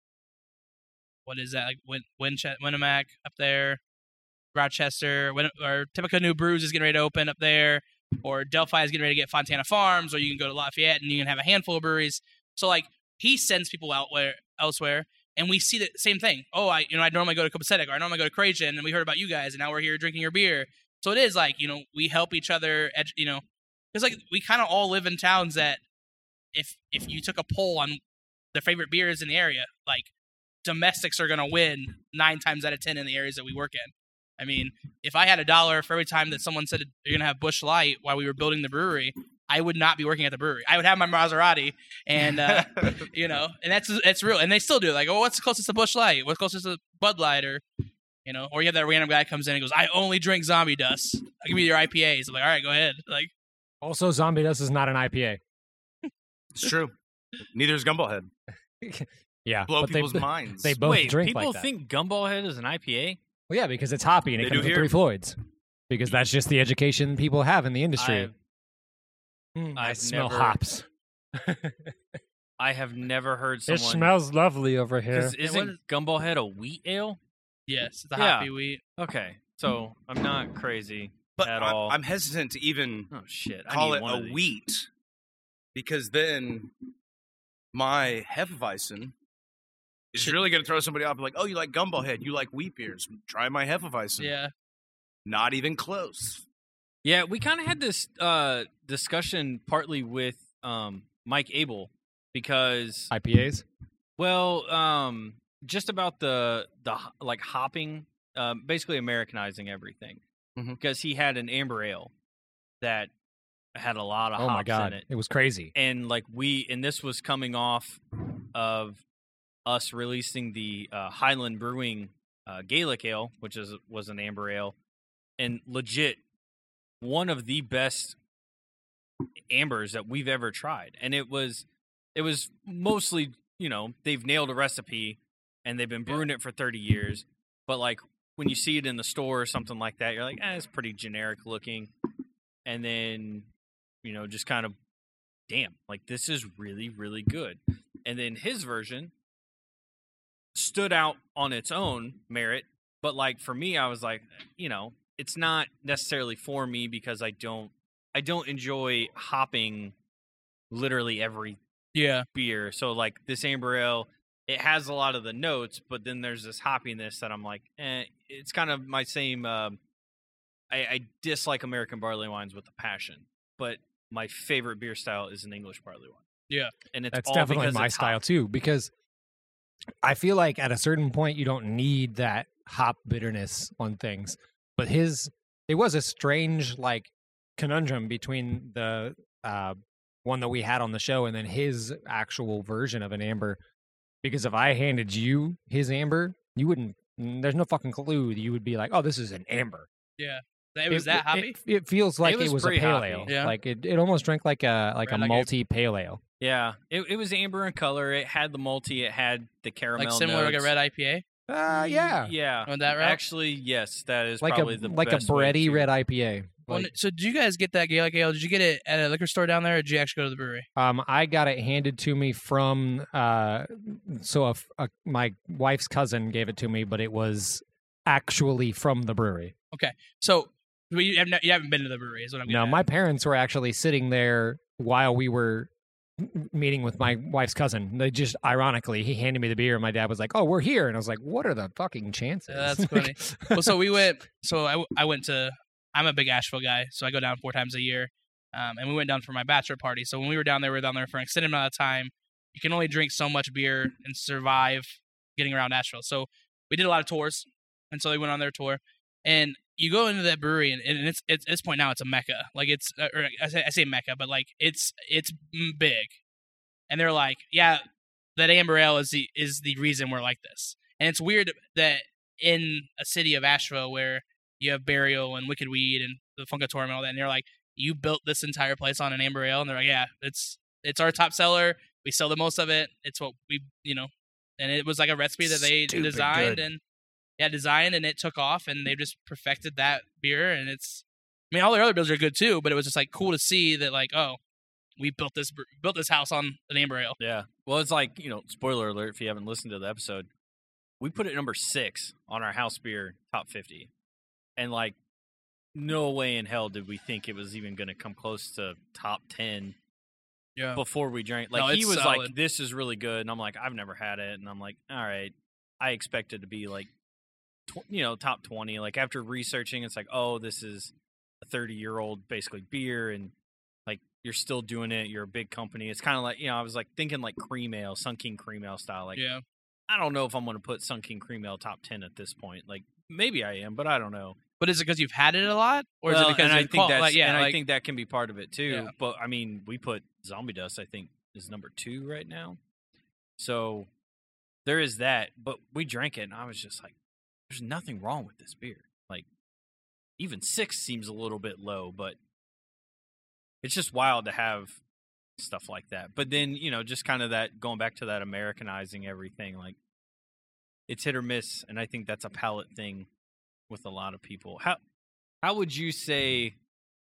what is that, like Win- Winchester, Winnemac up there, Rochester, Win- or Tipico New Brews is getting ready to open up there, or Delphi is getting ready to get Fontana Farms, or you can go to Lafayette and you can have a handful of breweries. So, like, he sends people out where, elsewhere, and we see the same thing. Oh, I, you know, I normally go to Copacetic, or I normally go to Crasian, and we heard about you guys, and now we're here drinking your beer. So it is like, you know, we help each other, edu- you know, because like we kind of all live in towns that, if if you took a poll on their favorite beers in the area, like domestics are going to win nine times out of ten in the areas that we work in. I mean, if I had a dollar for every time that someone said you're going to have Busch Light while we were building the brewery, I would not be working at the brewery. I would have my Maserati, and uh, you know, and that's that's real. And they still do. Like, oh, what's closest to Busch Light? What's closest to Bud Light? Or you know, or you have that random guy comes in and goes, I only drink Zombie Dust. I'll give you your I P As. I'm like, all right, go ahead. Like, Also, Zombie Dust is not an I P A. It's true. Neither is Gumball Head. Yeah, Blow but people's they, minds. They both Wait, drink people like that. think Gumball Head is an I P A? Well, yeah, because it's hoppy and it They comes do with here. Three Floyds. Because that's just the education people have in the industry. I've, Mm, I I've smell never- hops. I have never heard It someone. smells lovely over here. 'Cause Isn't Gumball Head a wheat ale? yes, the Yeah. hoppy wheat. Okay, so I'm not crazy but at I'm, all. I'm hesitant to even oh shit! I call need it one a of these. wheat, because then my Hefeweizen is really going to throw somebody off. Like, oh, you like Gumball Head, you like wheat beers. Try my Hefeweizen. Yeah. Not even close. Yeah, we kind of had this uh, discussion partly with um, Mike Abel because, I P As? well, um, just about the the h- like hopping, um, basically Americanizing everything. Mhm. Because he had an amber ale that had a lot of Oh hops my god, in it. it was crazy. And like we and this was coming off of us releasing the uh, Highland Brewing uh, Gaelic Ale, which is was an amber ale, and legit one of the best ambers that we've ever tried. And it was it was mostly, you know, they've nailed a recipe and they've been brewing it for thirty years, but like when you see it in the store or something like that, you're like, eh, it's pretty generic looking. And then, you know, just kind of, damn, like this is really, really good. And then his version stood out on its own merit. But like for me, I was like, you know, it's not necessarily for me because I don't, I don't enjoy hopping literally every Yeah. beer. So like this amber ale, it has a lot of the notes, but then there's this hoppiness that I'm like, eh, it's kind of my same. Um, I, I dislike American barley wines with a passion, but my favorite beer style is an English barley wine. Yeah. And it's That's all definitely because my it's style hopped. too, because I feel like at a certain point you don't need that hop bitterness on things. But his, it was a strange like conundrum between the uh, one that we had on the show and then his actual version of an amber. Because if I handed you his amber, you wouldn't. There's no fucking clue. You would be like, "Oh, this is an amber." Yeah. It was that hoppy? It, it feels like It it was was, a pretty pale hoppy. ale. Yeah. Like it, it almost drank like a like Right, a like a- multi pale ale. Yeah, it, it was amber in color. It had the malty. It had the caramel. Like similar to like a notes. red I P A? Uh, yeah, yeah. Went that route? Actually, yes, that is like a probably the like a best way bready to- red I P A. Well, Like, so did you guys get that Gaelic ale? Did you get it at a liquor store down there, or did you actually go to the brewery? Um, I got it handed to me from uh, so a, a, my wife's cousin gave it to me, but it was actually from the brewery. So well, you, haven't, you haven't been to the brewery, is what I'm No, getting at. my parents were actually sitting there while we were m- meeting with my wife's cousin. They just ironically, he handed me the beer, and my dad was like, "Oh, we're here," and I was like, "What are the fucking chances?" Yeah, that's funny. Well, so we went. So I, I went to. I'm a big Asheville guy, so I go down four times a year. Um, and we went down for my bachelor party. So when we were down there, we were down there for an extended amount of time. You can only drink so much beer and survive getting around Asheville. So we did a lot of tours, and so they went on their tour. And you go into that brewery, and, and it's, it's at this point now it's a mecca. Like it's, uh, or I say, I say mecca, but like it's it's big. And they're like, yeah, that amber ale is the is the reason we're like this. And it's weird that in a city of Asheville where you have Burial and Wicked Weed and the Funkatorium and all that, and they're like, you built this entire place on an amber ale, and they're like, yeah, it's it's our top seller. We sell the most of it. It's what we, you know, and it was like a recipe that they Stupid designed good. and yeah, designed, and it took off, and they just perfected that beer, and it's, I mean, all their other beers are good too, but it was just like cool to see that, like, oh, we built this bre- built this house on an amber ale. Yeah. Well, it's like, you know, spoiler alert if you haven't listened to the episode. We put it number six on our house beer top fifty. And, like, no way in hell did we think it was even going to come close to top ten Yeah, before we drank. Like, No, he it's was solid. like, this is really good. And I'm like, I've never had it. And I'm like, all right. I expected to be, like, tw- you know, top twenty. Like, after researching, it's like, oh, this is a thirty-year-old, basically, beer. And, like, you're still doing it. You're a big company. It's kind of like, you know, I was, like, thinking, like, cream ale, Sun King cream ale style. Like, yeah. I don't know if I'm going to put Sun King cream ale top ten at this point. Like, maybe I am, but I don't know. But is it because you've had it a lot, or Well, is it because and I you're think qual- that's like, yeah, and I like, think that can be part of it too. Yeah. But I mean, we put Zombie Dust. I think is number two right now. So there is that. But we drank it, and I was just like, "There's nothing wrong with this beer." Like, even six seems a little bit low, but it's just wild to have stuff like that. But then, you know, just kind of that going back to that Americanizing everything. Like, it's hit or miss, and I think that's a palate thing with a lot of people. How how would you say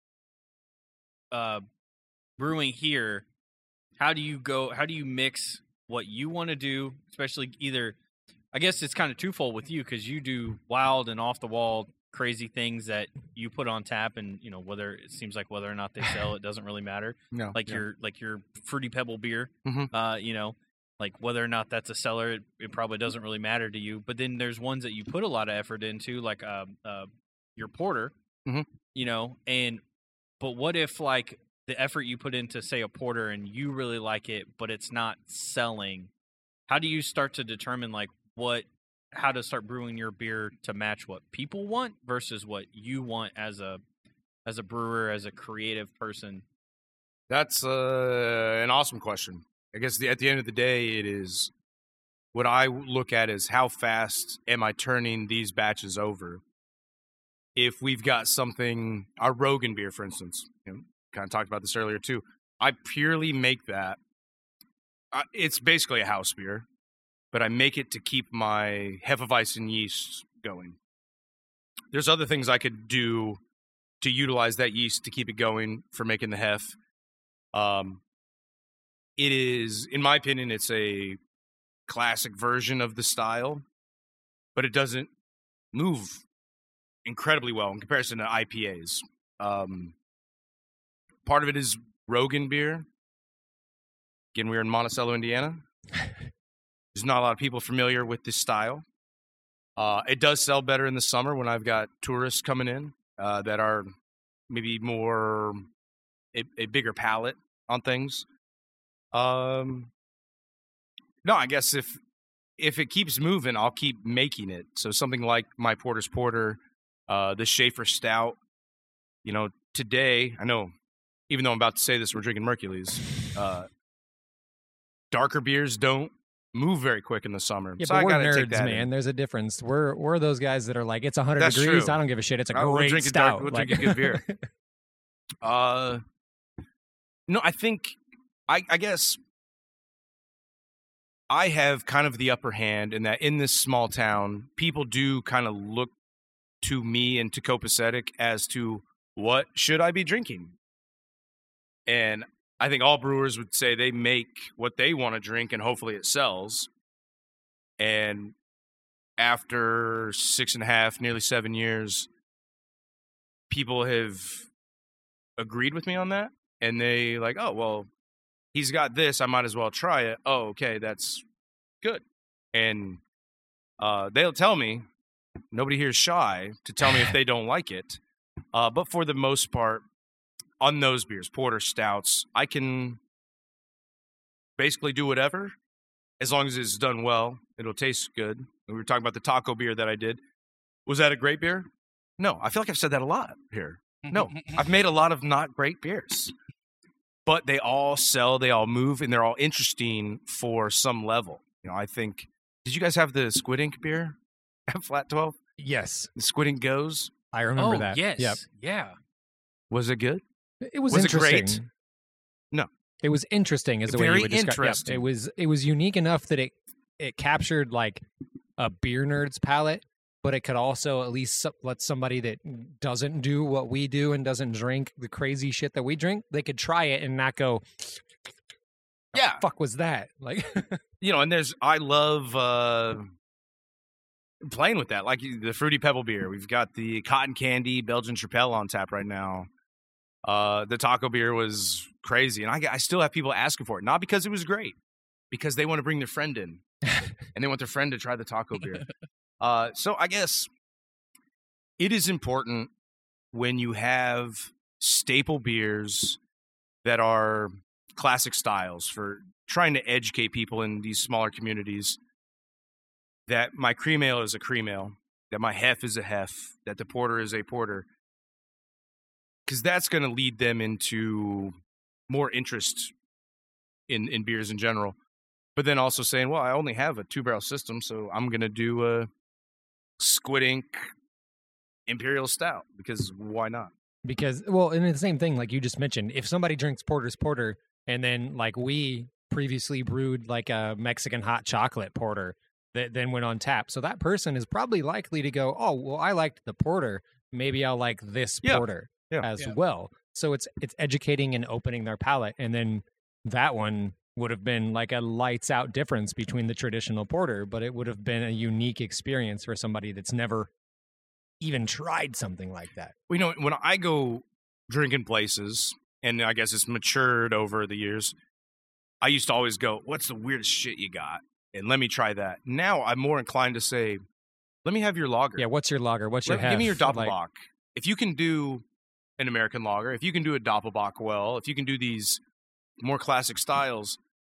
uh brewing here, how do you go how do you mix what you want to do, especially either I guess it's kind of twofold with you because you do wild and off the wall crazy things that you put on tap, and you know whether it seems like whether or not they sell it doesn't really matter. No, Like yeah. your like your Fruity Pebble beer, Mhm. uh, you know, like whether or not that's a seller, it, it probably doesn't really matter to you. But then there's ones that you put a lot of effort into, like uh, uh, your porter, Mhm. you know. And but what if like the effort you put into say a porter and you really like it, but it's not selling? How do you start to determine like what how to start brewing your beer to match what people want versus what you want as a as a brewer, as a creative person? That's uh, an awesome question. I guess the, at the end of the day, it is what I look at is how fast am I turning these batches over? If we've got something, our Rogan beer, for instance, you know, kind of talked about this earlier too. I purely make that. Uh, it's basically a house beer, but I make it to keep my Hefeweizen yeast going. There's other things I could do to utilize that yeast to keep it going for making the Hef. Um, it is, in my opinion, it's a classic version of the style, but it doesn't move incredibly well in comparison to I P As. Um, part of it is Rogan beer. Again, we're in Monticello, Indiana. There's not a lot of people familiar with this style. Uh, it does sell better in the summer when I've got tourists coming in uh, that are maybe more a, a bigger palate on things. Um, no, I guess if if it keeps moving, I'll keep making it. So something like my Porter's Porter, uh, the Schaefer Stout. You know, today I know, even though I'm about to say this, we're drinking Mercules. Uh, darker beers don't move very quick in the summer. Yeah, so but I we're gotta take nerds, that man. in. There's a difference. We're we're those guys that are like, it's one hundred That's degrees. true. I don't give a shit. It's a Uh, we'll great drink a dark- stout. we'll Like- drink a good beer. Uh, no, I think I, I guess I have kind of the upper hand in that in this small town, people do kind of look to me and to Copacetic as to what should I be drinking. And I think all brewers would say they make what they want to drink and hopefully it sells. And after six and a half, nearly seven years, people have agreed with me on that. And they like, oh, well, he's got this. I might as well try it. Oh, okay, that's good. And uh, they'll tell me, nobody here is shy to tell me if they don't like it. Uh, but for the most part, on those beers, porter, stouts, I can basically do whatever as long as it's done well. It'll taste good. We were talking about the taco beer that I did. Was that a great beer? No. I feel like I've said that a lot here. No. I've made a lot of not great beers. But they all sell, they all move, and they're all interesting for some level. You know, I think, did you guys have the Squid Ink beer at Flat twelve? Yes, The Squid Ink Goes? I remember oh, that. yes. Yep. Yeah. Was it good? It was, Was it interesting. great? No. It was interesting is the way Very you would describe. Yep. interesting. It was it was unique enough that it it captured like a beer nerd's palate, but it could also at least so- let somebody that doesn't do what we do and doesn't drink the crazy shit that we drink, they could try it and not go, Yeah. fuck was that? Like You know, and there's, I love uh, playing with that. Like the Fruity Pebble beer. We've got the Cotton Candy Belgian Chapelle on tap right now. Uh, the taco beer was crazy. And I, I still have people asking for it. Not because it was great, because they want to bring their friend in. And they want their friend to try the taco beer. Uh, so I guess it is important when you have staple beers that are classic styles for trying to educate people in these smaller communities that my cream ale is a cream ale, that my hef is a hef, that the porter is a porter. Because that's going to lead them into more interest in, in beers in general. But then also saying, well, I only have a two-barrel system, so I'm going to do a Squid Ink Imperial Stout, because why not? because well, and the same thing like you just mentioned, if somebody drinks Porter's Porter and then like we previously brewed like a Mexican hot chocolate porter that then went on tap. So that person is probably likely to go, oh, well, I liked the porter. Maybe I'll like this Yeah. porter Yeah. as Yeah. well. So it's it's educating and opening their palate. And then that one would have been like a lights out difference between the traditional porter, but it would have been a unique experience for somebody that's never even tried something like that. Well, you know, when I go drinking places, and I guess it's matured over the years, I used to always go, what's the weirdest shit you got? And let me try that. Now I'm more inclined to say, let me have your lager. Yeah, what's your lager? What's your Let- give me your hef? Doppelbock. Like, If you can do an American lager, if you can do a Doppelbock well, if you can do these more classic styles,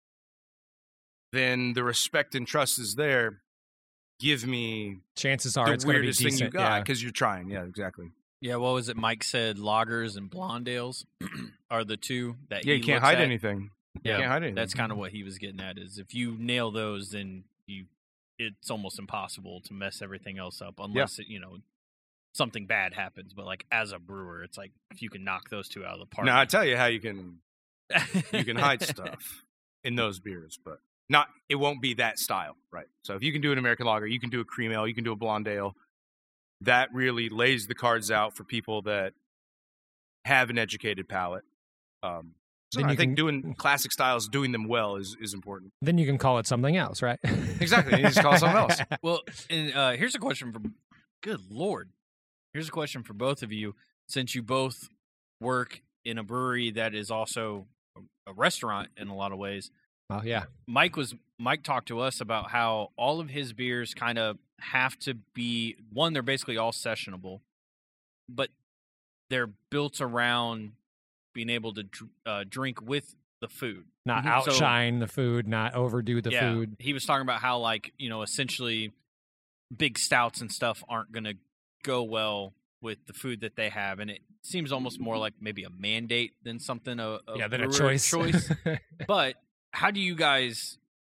then the respect and trust is there. Give me chances are the it's going to be weirdest decent. thing you got yeah. because you're trying. Yeah, exactly. Yeah, what was it? Mike said lagers and blonde ales are the two that Yeah, he you can't looks hide at. anything. You Yeah, can't hide anything. that's kind of what he was getting at. Is if you nail those, then you it's almost impossible to mess everything else up unless it, you know something bad happens. But like as a brewer, it's like if you can knock those two out of the park. Now I tell you how you can you can hide stuff in those beers, but not it won't be that style, right? So if you can do an American lager, you can do a cream ale, you can do a blonde ale. That really lays the cards out for people that have an educated palate. Um, so Then I you think can- doing classic styles, doing them well is, is important. Then you can call it something else, right? Exactly. You just call it something else. Well, and uh, here's a question for. Good Lord, here's a question for both of you. Since you both work in a brewery that is also a restaurant in a lot of ways, Oh yeah. Mike was Mike talked to us about how all of his beers kind of have to be one. They're basically all sessionable, but they're built around being able to dr- uh, drink with the food. Not Mhm. So- outshine the food, not overdo the yeah, food. he was talking about how like you know essentially big stouts and stuff aren't going to go well with the food that they have, and it seems almost more like maybe a mandate than something a, a Yeah, then a brewer choice. choice. But how do you guys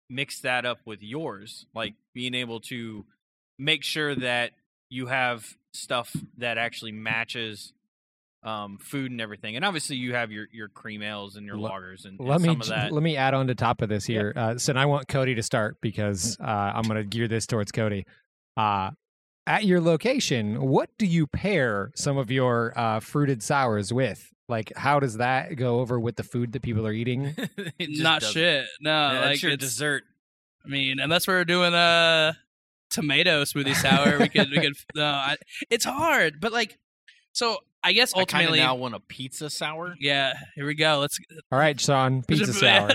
mix that up with yours, like being able to make sure that you have stuff that actually matches um, food and everything. And obviously, you have your, your cream ales and your Let- lagers and, Let and me some of j- that. let me add on to top of this here. Uh, so I want Cody to start because uh, I'm going to gear this towards Cody. Uh, at your location, what do you pair some of your uh, fruited sours with? Like, how does that go over with the food that people are eating? It just Not doesn't. shit. No, Yeah, like that's your it's, dessert. I mean, unless we're doing a tomato smoothie sour, we could we could. No, I, it's hard, but like, so I guess I kind of ultimately, now want a pizza sour. yeah. Here we go. Let's. All right, Sean, pizza sour.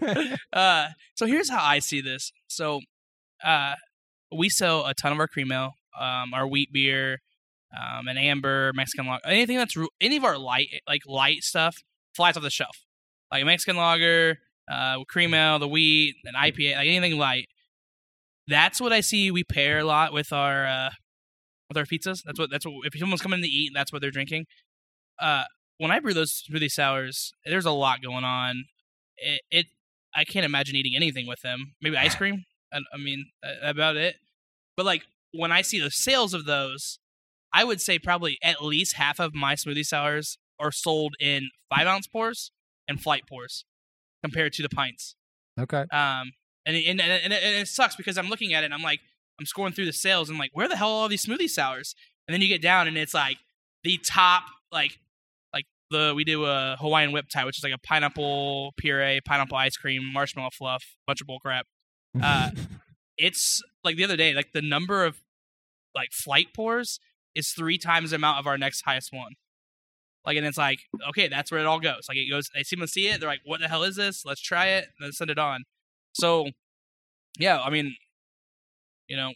uh, so here's how I see this. So, uh, we sell a ton of our cream ale, um, our wheat beer, um, an amber, Mexican lager, anything that's ru- any of our light like light stuff flies off the shelf, like a Mexican lager, uh, cream ale, the wheat, an I P A, like anything light. That's what I see. We pair a lot with our uh, with our pizzas. That's what that's what if someone's coming to eat, that's what they're drinking. Uh, when I brew those smoothie sours, there's a lot going on. It, it I can't imagine eating anything with them. Maybe ice cream. I, I mean, uh, about it. But like when I see the sales of those, I would say probably at least half of my smoothie sours are sold in five ounce pours and flight pours compared to the pints. Okay. Um, and and, and and it sucks because I'm looking at it and I'm like, I'm scoring through the sales and I'm like, where the hell are all these smoothie sours? And then you get down and it's like the top, like, like the we do a Hawaiian whip tie, which is like a pineapple puree, pineapple ice cream, marshmallow fluff, bunch of bull crap. Uh, it's like the other day, like the number of like flight pours is three times the amount of our next highest one. Like, and it's like, okay, that's where it all goes. Like, it goes, they seem to see it. They're like, what the hell is this? Let's try it. And then send it on. So, yeah, I mean, you know,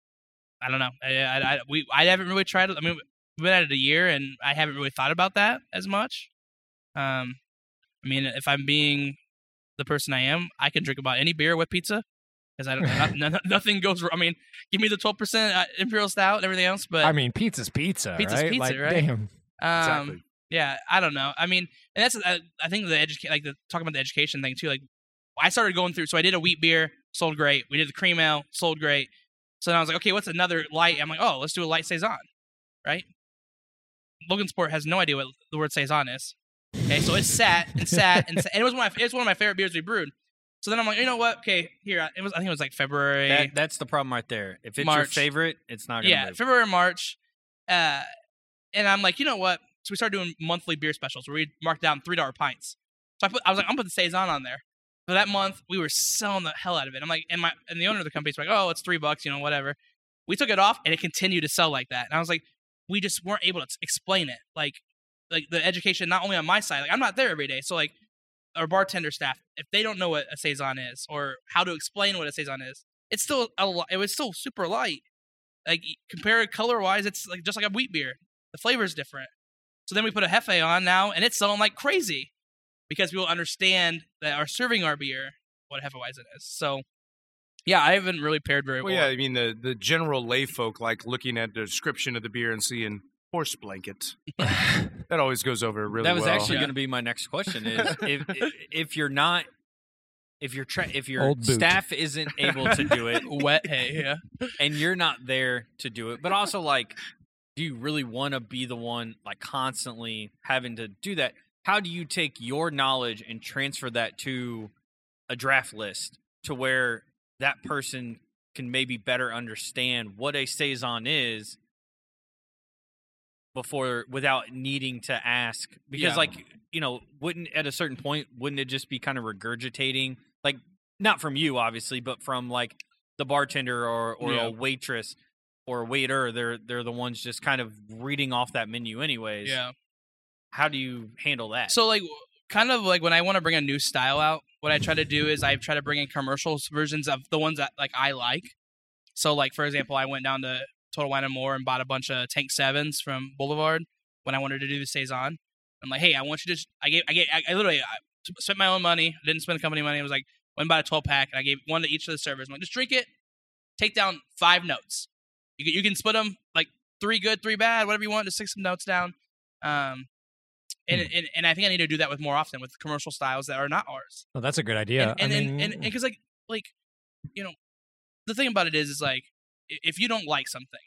I don't know. I, I, I, we, I haven't really tried it. I mean, we've been at it a year, and I haven't really thought about that as much. Um, I mean, if I'm being the person I am, I can drink about any beer with pizza. Because I don't, not, no, nothing goes wrong. I mean, give me the twelve percent Imperial Stout and everything else, but I mean, pizza's pizza, Pizza's right? pizza, like, right? Damn. um, Exactly. yeah, I don't know. I mean, and that's I, I think the educate like the talking about the education thing too. Like, I started going through. So I did a wheat beer, sold great. We did the cream ale, sold great. So then I was like, okay, what's another light? I'm like, oh, let's do a light saison, right? Logansport has no idea what the word saison is. Okay, so it sat and sat and sat, and it was one of my, it's one of my favorite beers we brewed. So then I'm like, you know what? Okay, here it was. I think it was like February. That, that's the problem right there. If it's your March. favorite, it's not gonna Yeah, move. February, March. Uh, and I'm like, you know what? So we started doing monthly beer specials where we marked down three dollar pints. So I put, I was like, I'm putting the saison on there. So that month we were selling the hell out of it. I'm like, and my and the owner of the company's like, oh, it's three bucks, you know, whatever. We took it off and it continued to sell like that. And I was like, we just weren't able to explain it. Like, like the education not only on my side. Like, I'm not there every day, so like our bartender staff, if they don't know what a saison is or how to explain what a saison is, it's still a li- it was still super light. Like, compare it color wise, it's like just like a wheat beer. The flavor is different. So then we put a Hefe on now, and it's selling like crazy because people understand that are serving our beer what Hefeweizen is. So yeah, I haven't really paired very Well, well. yeah, I mean the the general lay folk like looking at the description of the beer and seeing horse blanket. That always goes over really that was well. actually Yeah. going to be my next question: is if, if if you're not, if your tra- if your Old boot. staff isn't able to do it, Wet hay, yeah. and you're not there to do it, but also like, do you really want to be the one like constantly having to do that? How do you take your knowledge and transfer that to a draft list to where that person can maybe better understand what a saison is before without needing to ask? Because Yeah. like, you know, wouldn't at a certain point wouldn't it just be kind of regurgitating, like not from you obviously, but from like the bartender or or Yeah. a waitress or a waiter? They're they're the ones just kind of reading off that menu anyways. Yeah. How do you handle that? So like kind of like when I want to bring a new style out, what I try to do is I try to bring in commercials versions of the ones that like I like. So like for example, I went down to Total Wine and More and bought a bunch of Tank Sevens from Boulevard when I wanted to do the saison. I'm like, hey, I want you to. I gave, I gave, I, I literally I spent my own money. I didn't spend company money. I was like, went and bought a twelve pack, and I gave one to each of the servers. I'm like, just drink it, take down five notes. You can, you can split them like three good, three bad, whatever you want. Just stick some notes down. Um, and, and and I think I need to do that with more often with commercial styles that are not ours. Well, that's a good idea. And and I and mean, and because like like, you know, the thing about it is, is like, if you don't like something,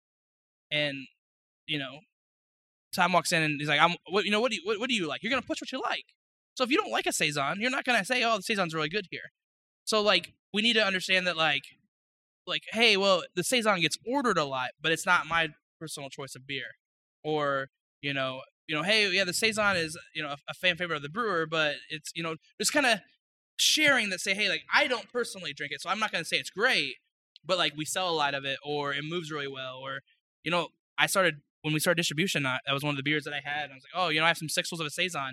and you know, Tom walks in and he's like, "I'm, what, you know, what do you, what, what do you like?" You're gonna push what you like. So if you don't like a saison, you're not gonna say, "Oh, the saison's really good here." So like, we need to understand that, like, like, hey, well, the saison gets ordered a lot, but it's not my personal choice of beer, or you know, you know, hey, yeah, the saison is, you know, a, a fan favorite of the brewer, but it's, you know, just kind of sharing that, say, hey, like, I don't personally drink it, so I'm not gonna say it's great, but like, we sell a lot of it, or it moves really well, or you know, I started when we started distribution. Uh, that was one of the beers that I had. And I was like, oh, you know, I have some sixels of a saison.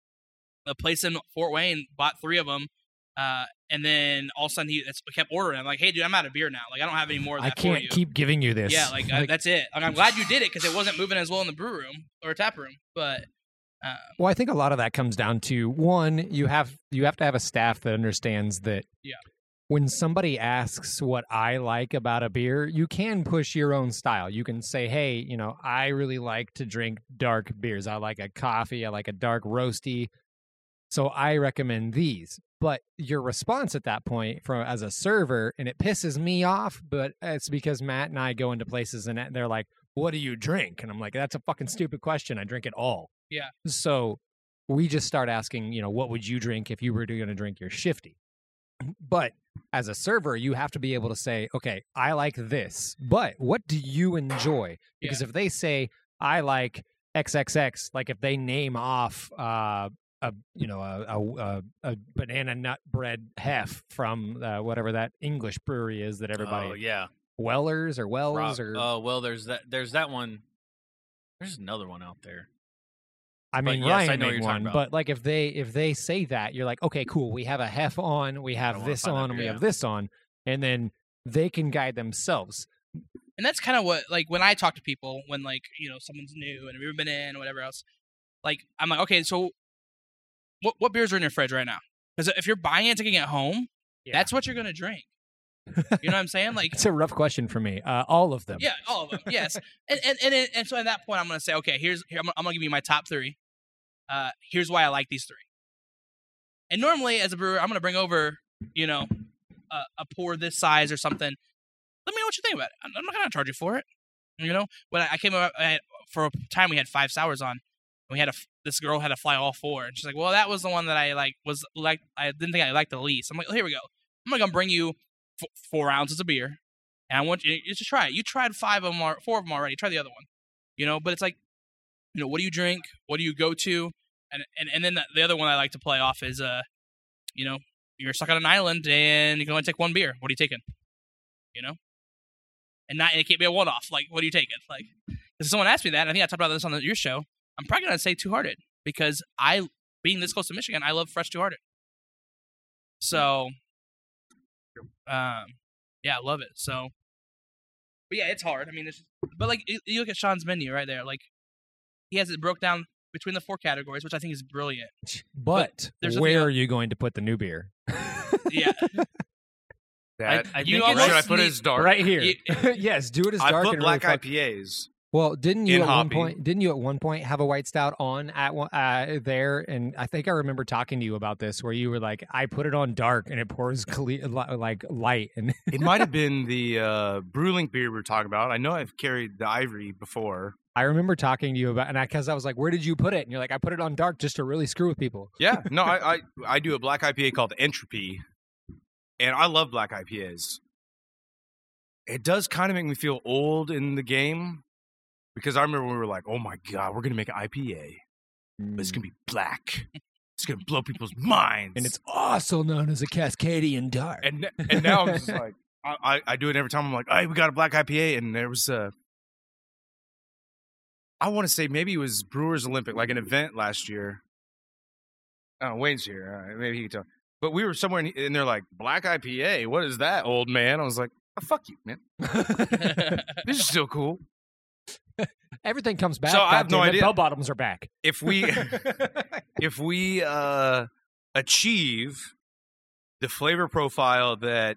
A place in Fort Wayne bought three of them. Uh, and then all of a sudden he kept ordering. I'm like, hey, dude, I'm out of beer now. Like, I don't have any more of that I can't for you. keep giving you this. Yeah, like, like uh, that's it. Like, I'm glad you did it because it wasn't moving as well in the brew room or tap room. But uh, well, I think a lot of that comes down to one, you have you have to have a staff that understands that. Yeah. When somebody asks what I like about a beer, you can push your own style. You can say, hey, you know, I really like to drink dark beers. I like a coffee. I like a dark roasty. So I recommend these. But your response at that point from as a server, and it pisses me off, but it's because Matt and I go into places and they're like, what do you drink? And I'm like, that's a fucking stupid question. I drink it all. Yeah. So we just start asking, you know, what would you drink if you were going to drink your shifty? But as a server, you have to be able to say, okay, I like this, but what do you enjoy? Because Yeah. if they say, I like X X X, like if they name off uh, a, you know, a, a, a banana nut bread hef from uh, whatever that English brewery is that everybody, Oh yeah, Wellers or Wells Rock- or, Oh well, there's that. There's that one. There's another one out there. I but mean, yes, Ryan I know what made you're talking one, about. but like if they if they say that, you're like, okay, cool. We have a hef on, we have wanna this find that on, and we beer. have this on, and then they can guide themselves. And that's kind of what, like, when I talk to people, when, like, you know, someone's new and we've been in or whatever else, like, I'm like, okay, so what what beers are in your fridge right now? Because if you're buying it, taking it home, Yeah. that's what you're going to drink. You know what I'm saying? Like, It's a rough question for me. Uh, all of them. yeah, all of them, yes. And and and, it- and so at that point, I'm going to say, okay, here's, here, I'm, I'm going to give you my top three. Uh, here's why I like these three. And normally, as a brewer, I'm going to bring over, you know, a, a pour this size or something. Let me know what you think about it. I'm I'm not going to charge you for it. You know, when I I came up I had, for a time, we had five sours on. We had a f- this girl had to fly all four, and she's like, "Well, that was the one that I like was like I didn't think I liked the least." I'm like, oh, "Here we go. I'm gonna bring you f- four ounces of beer, and I want you, you to try it. You tried five of them, or four of them already. Try the other one, you know." But it's like, you know, what do you drink? What do you go to? And and and then the, the other one I like to play off is, uh, you know, you're stuck on an island and you can only take one beer. What are you taking? You know, and not it can't be a one off. Like, what are you taking? Like, if someone asked me that, and I think I talked about this on the, your show. I'm probably gonna say Two Hearted because I, being this close to Michigan, I love fresh Two Hearted. So, um, yeah, I love it. So, but yeah, it's hard. I mean, it's but like you you look at Sean's menu right there. Like, he has it broke down between the four categories, which I think is brilliant. But there's a where thing- are you going to put the new beer? Yeah, That I You think almost should I put it need- as dark? Right here. You- yes, do it as I dark put and black really fuck- I P As. Well, didn't you in at one hoppy. point? Didn't you at one point have a white stout on at one- uh, there? And I think I remember talking to you about this, where you were like, "I put it on dark and it pours cle- li- like light." And It might have been the uh, Brewlink beer we were talking about. I know I've carried the Ivory before. I remember talking to you about, and because I, I was like, "Where did you put it?" And you're like, "I put it on dark just to really screw with people." Yeah, no, I, I I do a black I P A called Entropy, and I love black I P As. It does kind of make me feel old in the game because I remember when we were like, "Oh my god, we're gonna make an I P A, but it's gonna be black. It's gonna blow people's minds." and it's also known as a Cascadian dark. and and now I'm just like, I, I I do it every time. I'm like, "Hey, we got a black I P A," and there was a. I want to say maybe it was Brewers Olympic, like an event last year. Oh, Wayne's here. All right, maybe he can tell. But we were somewhere, in, and they're like, "Black I P A? What is that, old man?" I was like, oh, "Fuck you, man. This is still cool." Everything comes back. So I have no goddammit, idea. Bell bottoms are back. If we if we uh, achieve the flavor profile that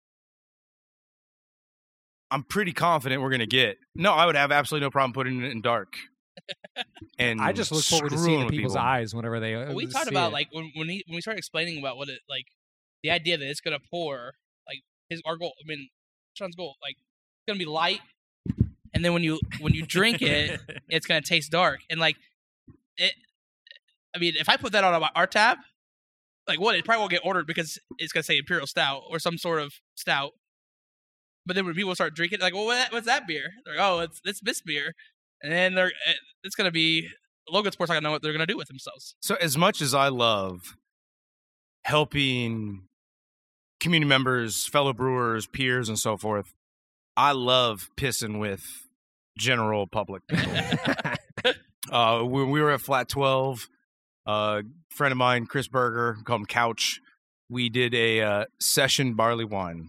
I'm pretty confident we're gonna get, no, I would have absolutely no problem putting it in dark. And I just look forward to screwing seeing with people's people. eyes whenever they. Uh, well, we talked see about it. like when when, he, when we started explaining about what it like the idea that it's gonna pour like his our goal. I mean, Sean's goal, like it's gonna be light, and then when you when you drink it, it's gonna taste dark. And like it, I mean, if I put that on our, our tab, like what, it probably won't get ordered because it's gonna say Imperial Stout or some sort of stout. But then when people start drinking, like, well, what, what's that beer? They're like, oh, it's it's this beer, and then they're it's gonna be Logan Sports. I don't know what they're gonna do with themselves. So as much as I love helping community members, fellow brewers, peers, and so forth, I love pissing with general public people. uh, when we were at Flat twelve, a uh, friend of mine, Chris Berger, called him Couch, we did a uh, session barley wine.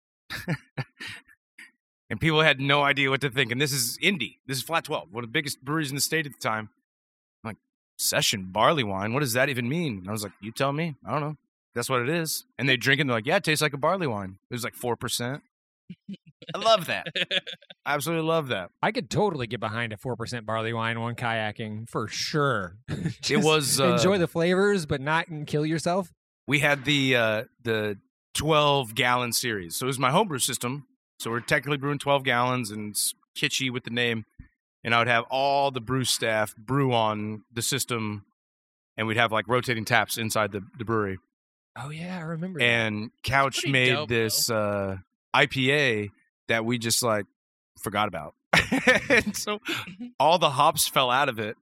And people had no idea what to think. And this is Indy. This is Flat twelve, one of the biggest breweries in the state at the time. I'm like, session barley wine? What does that even mean? And I was like, you tell me. I don't know. That's what it is. And they drink it and they're like, yeah, it tastes like a barley wine. It was like four percent. I love that. I absolutely love that. I could totally get behind a four percent barley wine when kayaking for sure. It was uh, enjoy the flavors, but not kill yourself. We had the uh, the twelve gallon series, so it was my homebrew system. So we're technically brewing twelve gallons, and it's kitschy with the name. And I would have all the brew staff brew on the system, and we'd have like rotating taps inside the, the brewery. Oh yeah, I remember. And that. Couch made dope, this uh, I P A that we just like forgot about, and so all the hops fell out of it,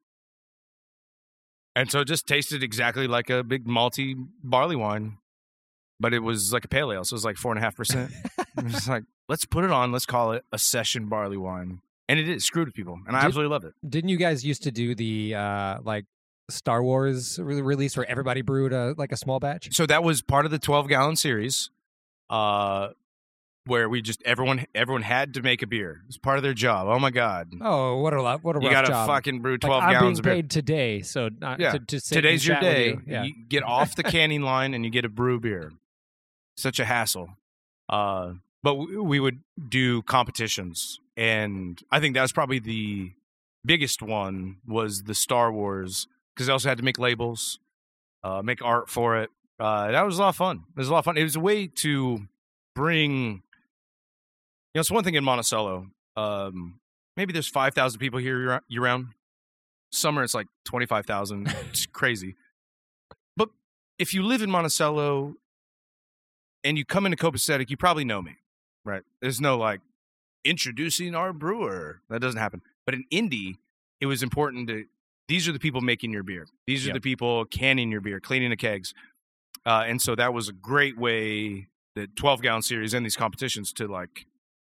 and so it just tasted exactly like a big malty barley wine, but it was like a pale ale, so it was like four and a half percent. It was like, let's put it on, let's call it a session barley wine, and it is screwed people, and I Did, absolutely loved it. Didn't you guys used to do the uh, like Star Wars re- release where everybody brewed a, like a small batch? So that was part of the twelve gallon series, uh, where we just everyone everyone had to make a beer. It was part of their job. Oh my god! Oh, what a lot! What a you rough gotta job. fucking brew Like, twelve I'm gallons of being beer. paid today, so not Yeah. to, to sit Today's and your chat with day. you. Yeah. You get off the canning line and you get a brew beer. Such a hassle. Uh, but we, we would do competitions, and I think that was probably the biggest one was the Star Wars, because I also had to make labels, uh, make art for it. Uh, that was a lot of fun. It was a lot of fun. It was a way to bring, you know, it's one thing in Monticello. Um, maybe there's five thousand people here year- year-round. Summer, it's like twenty-five thousand. It's crazy. But if you live in Monticello and you come into Copacetic, you probably know me, right? There's no, like, introducing our brewer. That doesn't happen. But in Indy, it was important to, these are the people making your beer. These are Yep. the people canning your beer, cleaning the kegs. Uh, and so that was a great way, the twelve gallon series and these competitions, to, like,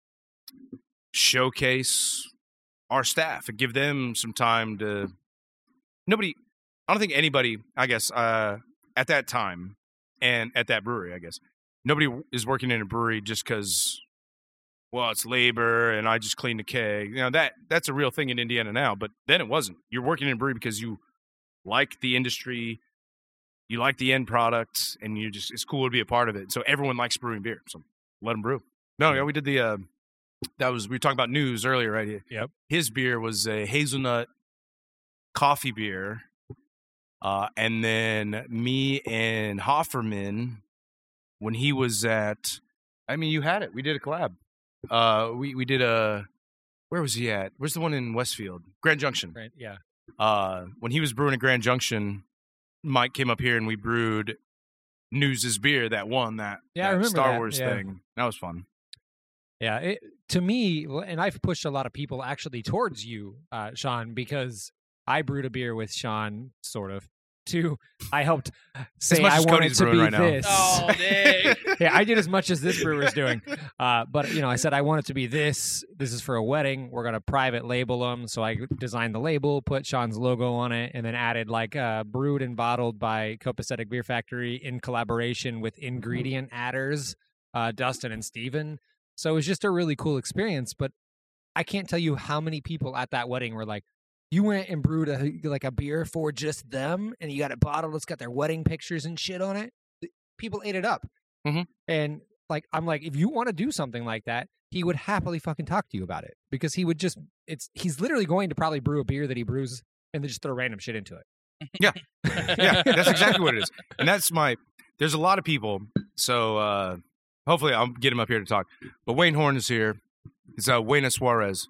showcase our staff and give them some time to, nobody, I don't think anybody, I guess, uh, at that time and at that brewery, I guess, nobody is working in a brewery just because, well, it's labor and I just clean the keg. You know, that that's a real thing in Indiana now, but then it wasn't. You're working in a brewery because you like the industry, you like the end product, and you just, it's cool to be a part of it. So everyone likes brewing beer, so let them brew. No, yeah, we did the, uh, that was, we were talking about news earlier, right? Yep. His beer was a hazelnut coffee beer. Uh, and then me and Hofferman, when he was at, I mean, you had it. We did a collab. Uh, we, we did a, where was he at? Where's the one in Westfield? Grand Junction. Right. Yeah. Uh, when he was brewing at Grand Junction, Mike came up here and we brewed News's beer that won that, Yeah, I that remember Star that, Wars yeah. thing. That was fun. Yeah, it, to me, and I've pushed a lot of people actually towards you, uh, Sean, because I brewed a beer with Sean, sort of. Two, I helped say much I as want Cody's it to brewing be right now. this. Oh, dang. Yeah, I did as much as this brewer's doing. Uh, but, you know, I said I want it to be this. This is for a wedding. We're going to private label them. So I designed the label, put Sean's logo on it, and then added like uh, brewed and bottled by Copacetic Beer Factory in collaboration with ingredient adders, uh, Dustin and Steven. So it was just a really cool experience. But I can't tell you how many people at that wedding were like, you went and brewed a, like a beer for just them, and you got it bottled. It's got their wedding pictures and shit on it. People ate it up. Mm-hmm. And like, I'm like, if you want to do something like that, he would happily fucking talk to you about it, because he would just, it's, he's literally going to probably brew a beer that he brews and then just throw random shit into it. Yeah, that's exactly what it is. And that's my, there's a lot of people, So uh, hopefully I'll get him up here to talk. But Wayne Horn is here. It's uh, Wayne Suarez.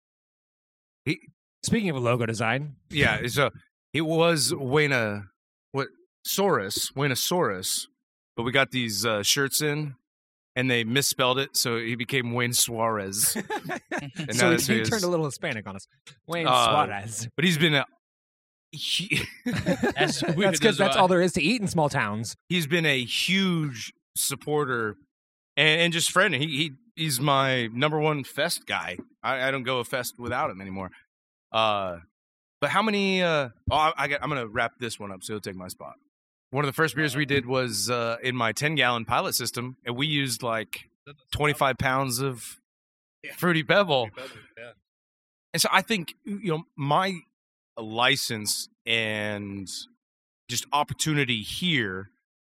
He, Speaking of logo design, yeah, it's uh, it was Wayne what Saurus, Wayneosaurus, but we got these uh, shirts in, and they misspelled it, so he became Wayne Suarez. And so now he, that's who he he is. turned a little Hispanic on us. Wayne Uh, Suarez. But he's been a he, That's That's because that's all there is to eat in small towns. he's been a huge supporter and, and just friend. He he he's my number one fest guy. I, I don't go a fest without him anymore. Uh, but how many? Uh, oh, I, I got, I'm gonna wrap this one up, so he'll take my spot. One of the first beers we did was uh, in my ten gallon pilot system, and we used like twenty-five pounds of Fruity Pebble. And so I think, you know, my license and just opportunity here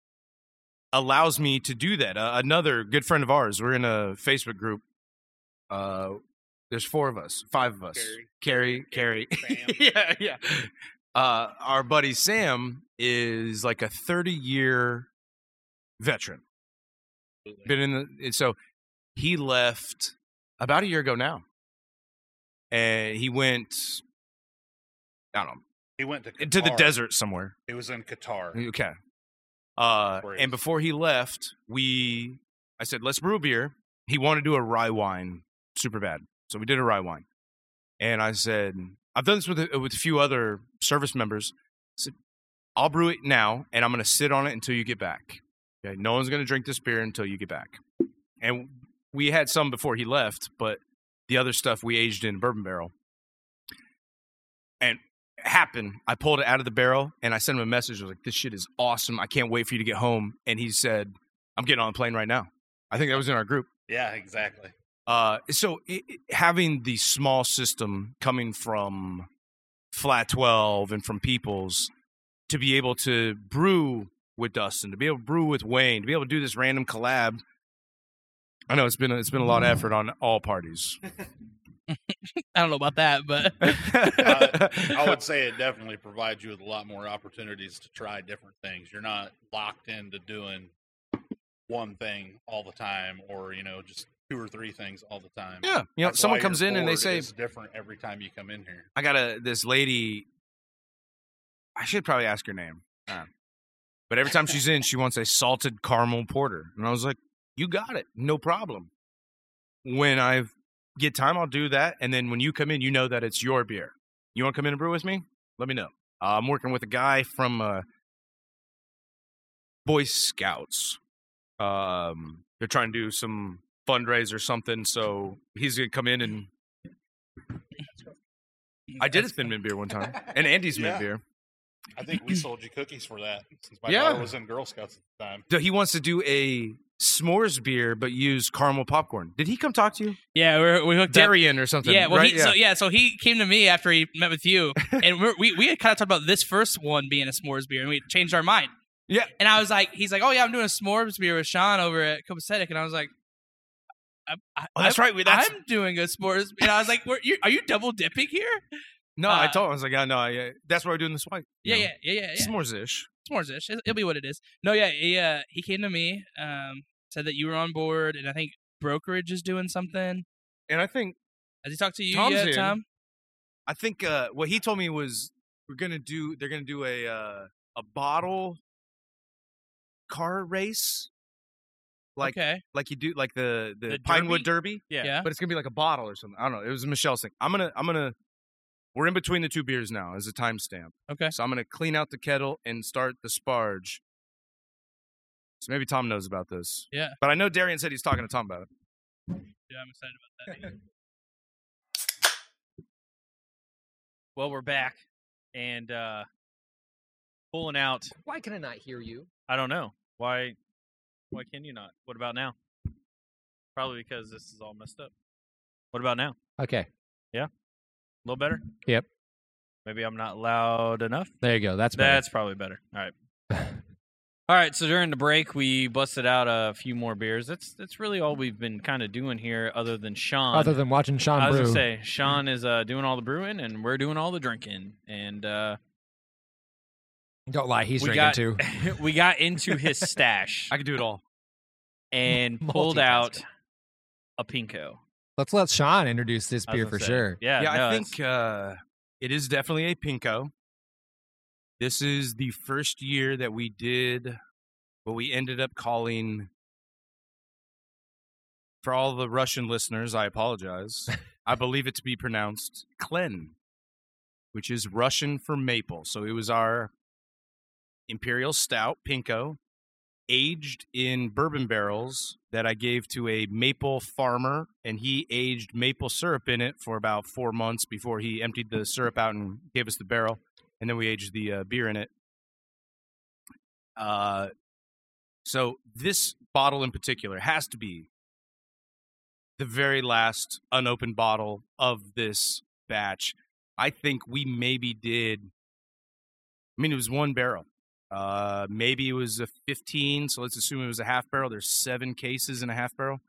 allows me to do that. Uh, another good friend of ours, we're in a Facebook group. Uh, there's four of us, five of us. Carrie, Carrie, Carrie. yeah, yeah. Uh, our buddy Sam is like a thirty-year veteran. Been in the and so he left about a year ago now, and he went. I don't know. He went to Qatar. Into the desert somewhere. He was in Qatar. Okay. Uh, Where he and was. before he left, we, I said, let's brew a beer. He wanted to do a rye wine super bad. So we did a rye wine. And I said, I've done this with a, with a few other service members. I said, I'll brew it now, and I'm going to sit on it until you get back. Okay? No one's going to drink this beer until you get back. And we had some before he left, but the other stuff we aged in bourbon barrel. And it happened. I pulled it out of the barrel, and I sent him a message. I was like, this shit is awesome. I can't wait for you to get home. And he said, I'm getting on a plane right now. I think that was in our group. Yeah, exactly. Uh, so it, it, having the small system coming from Flat twelve and from Peoples to be able to brew with Dustin, to be able to brew with Wayne, to be able to do this random collab. I know it's been a, it's been a lot of effort on all parties. I don't know about that, but uh, I would say it definitely provides you with a lot more opportunities to try different things. You're not locked into doing one thing all the time, or you know, just two or three things all the time. Yeah, you know, That's someone why comes your in and they board say, is different every time you come in here. I got a this lady. I should probably ask her name, uh, but every time she's in, she wants a salted caramel porter, and I was like, "You got it, no problem." When I get time, I'll do that, and then when you come in, you know that it's your beer. You want to come in and brew with me? Let me know. Uh, I'm working with a guy from uh, Boy Scouts. Um, they're trying to do some fundraiser or something, so he's gonna come in and. I did a Thin Mint beer one time, and Andy's Yeah. mint beer. I think we sold you cookies for that since my Yeah. daughter was in Girl Scouts at the time. So he wants to do a s'mores beer, but use caramel popcorn. Did he come talk to you? yeah, we're, we hooked up. Darien or something. Yeah, well, right? he, so yeah, so he came to me after he met with you, and we're, we we had kind of talked about this first one being a s'mores beer, and we changed our mind. Yeah. And I was like, he's like, oh yeah, I'm doing a s'mores beer with Sean over at Copacetic, and I was like, I, I, Oh, that's I'm, right. we- That's, I'm doing a s'mores, and I was like, We're, you are you double dipping here? no, I uh, told him. I was like, oh, no, I, that's why we're doing this white. Yeah, yeah, yeah, yeah, yeah. S'mores-ish. S'mores-ish. It'll be what it is. No, yeah, he uh, he came to me, um, said that you were on board, and I think brokerage is doing something. And I think, Has he talked to you Tom's yet, in. Tom? I think uh, what he told me was we're going to do, they're going to do a, uh, a bottle car race. Like, Okay. like you do, like the, the, The Pinewood Derby. Yeah. Yeah. But it's gonna be like a bottle or something. I don't know. It was Michelle's thing. I'm gonna, I'm gonna. We're in between the two beers now as a timestamp. Okay. So I'm gonna clean out the kettle and start the sparge. So maybe Tom knows about this. Yeah. But I know Darian said he's talking to Tom about it. Yeah, I'm excited about that. Well, we're back and uh pulling out. Why can I not hear you? I don't know why. Why can you not? What about now? Probably because this is all messed up. What about now? Okay, A little better? Yep. Maybe I'm not loud enough. there you go. That's better. That's probably better. All right. All right. So during the break, we busted out a few more beers. That's that's really all we've been kind of doing here, other than Sean. Other than watching Sean I was brew. gonna say Sean is uh, doing all the brewing, and we're doing all the drinking. And uh, Don't lie, he's we drinking got too. we got into his stash. I can do it all. and pulled out Multitasking. a Pinko. Let's let Sean introduce this I was beer gonna for say, sure. Yeah, Yeah, no, I it's- think uh, it is definitely a Pinko. This is the first year that we did what we ended up calling, for all the Russian listeners, I apologize. I believe it to be pronounced Klen, which is Russian for maple. So it was our Imperial Stout, Pinko, aged in bourbon barrels that I gave to a maple farmer, and he aged maple syrup in it for about four months before he emptied the syrup out and gave us the barrel, and then we aged the uh, beer in it. Uh, so this bottle in particular has to be the very last unopened bottle of this batch. I think we maybe did, I mean, it was one barrel. Uh, maybe it was a fifteen, so let's assume it was a half barrel. There's seven cases in a half barrel.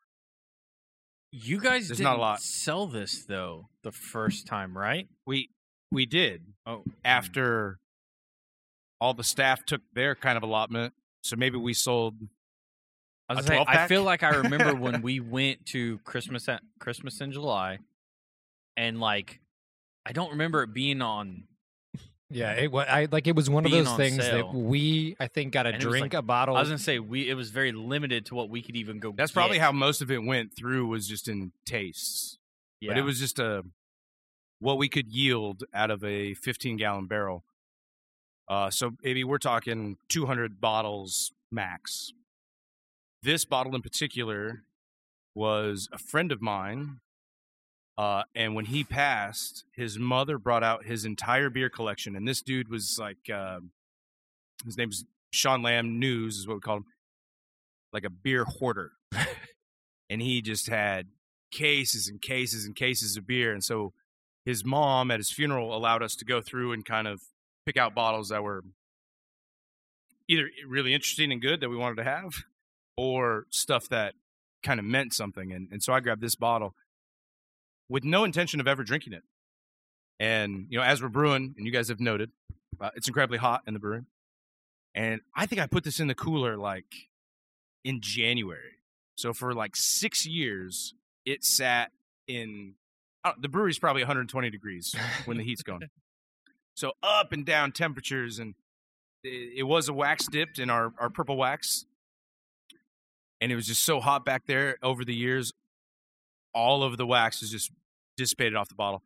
you guys There's didn't not a lot. sell this though the first time, right? We we did Oh, after all the staff took their kind of allotment, so maybe we sold. I was a gonna say, I twelve-pack? feel like I remember when we went to Christmas at Christmas in July, and like, I don't remember it being on. Yeah, it was. I like it was one of Being those on things sale. that we, I think, got to And it was drink like- a bottle. I was gonna say we. It was very limited to what we could even go. That's probably get. how most of it went through, was just in tastes. Yeah. But it was just a what we could yield out of a fifteen gallon barrel. Uh, so maybe we're talking two hundred bottles max. This bottle in particular was a friend of mine, uh, and when he passed, his mother brought out his entire beer collection. And this dude was like, uh, his name's Sean Lamb News, is what we call him, like a beer hoarder. And he just had cases and cases and cases of beer. And so his mom at his funeral allowed us to go through and kind of pick out bottles that were either really interesting and good that we wanted to have, or stuff that kind of meant something. And, and so I grabbed this bottle with no intention of ever drinking it. And, you know, as we're brewing, and you guys have noted, uh, it's incredibly hot in the brewery. And I think I put this in the cooler like in January. So for like six years, it sat in, uh, the brewery's probably one hundred twenty degrees when the heat's going. So up and down temperatures, and it, it was a wax dipped in our, our purple wax. And it was just so hot back there over the years, all of the wax is just dissipated off the bottle.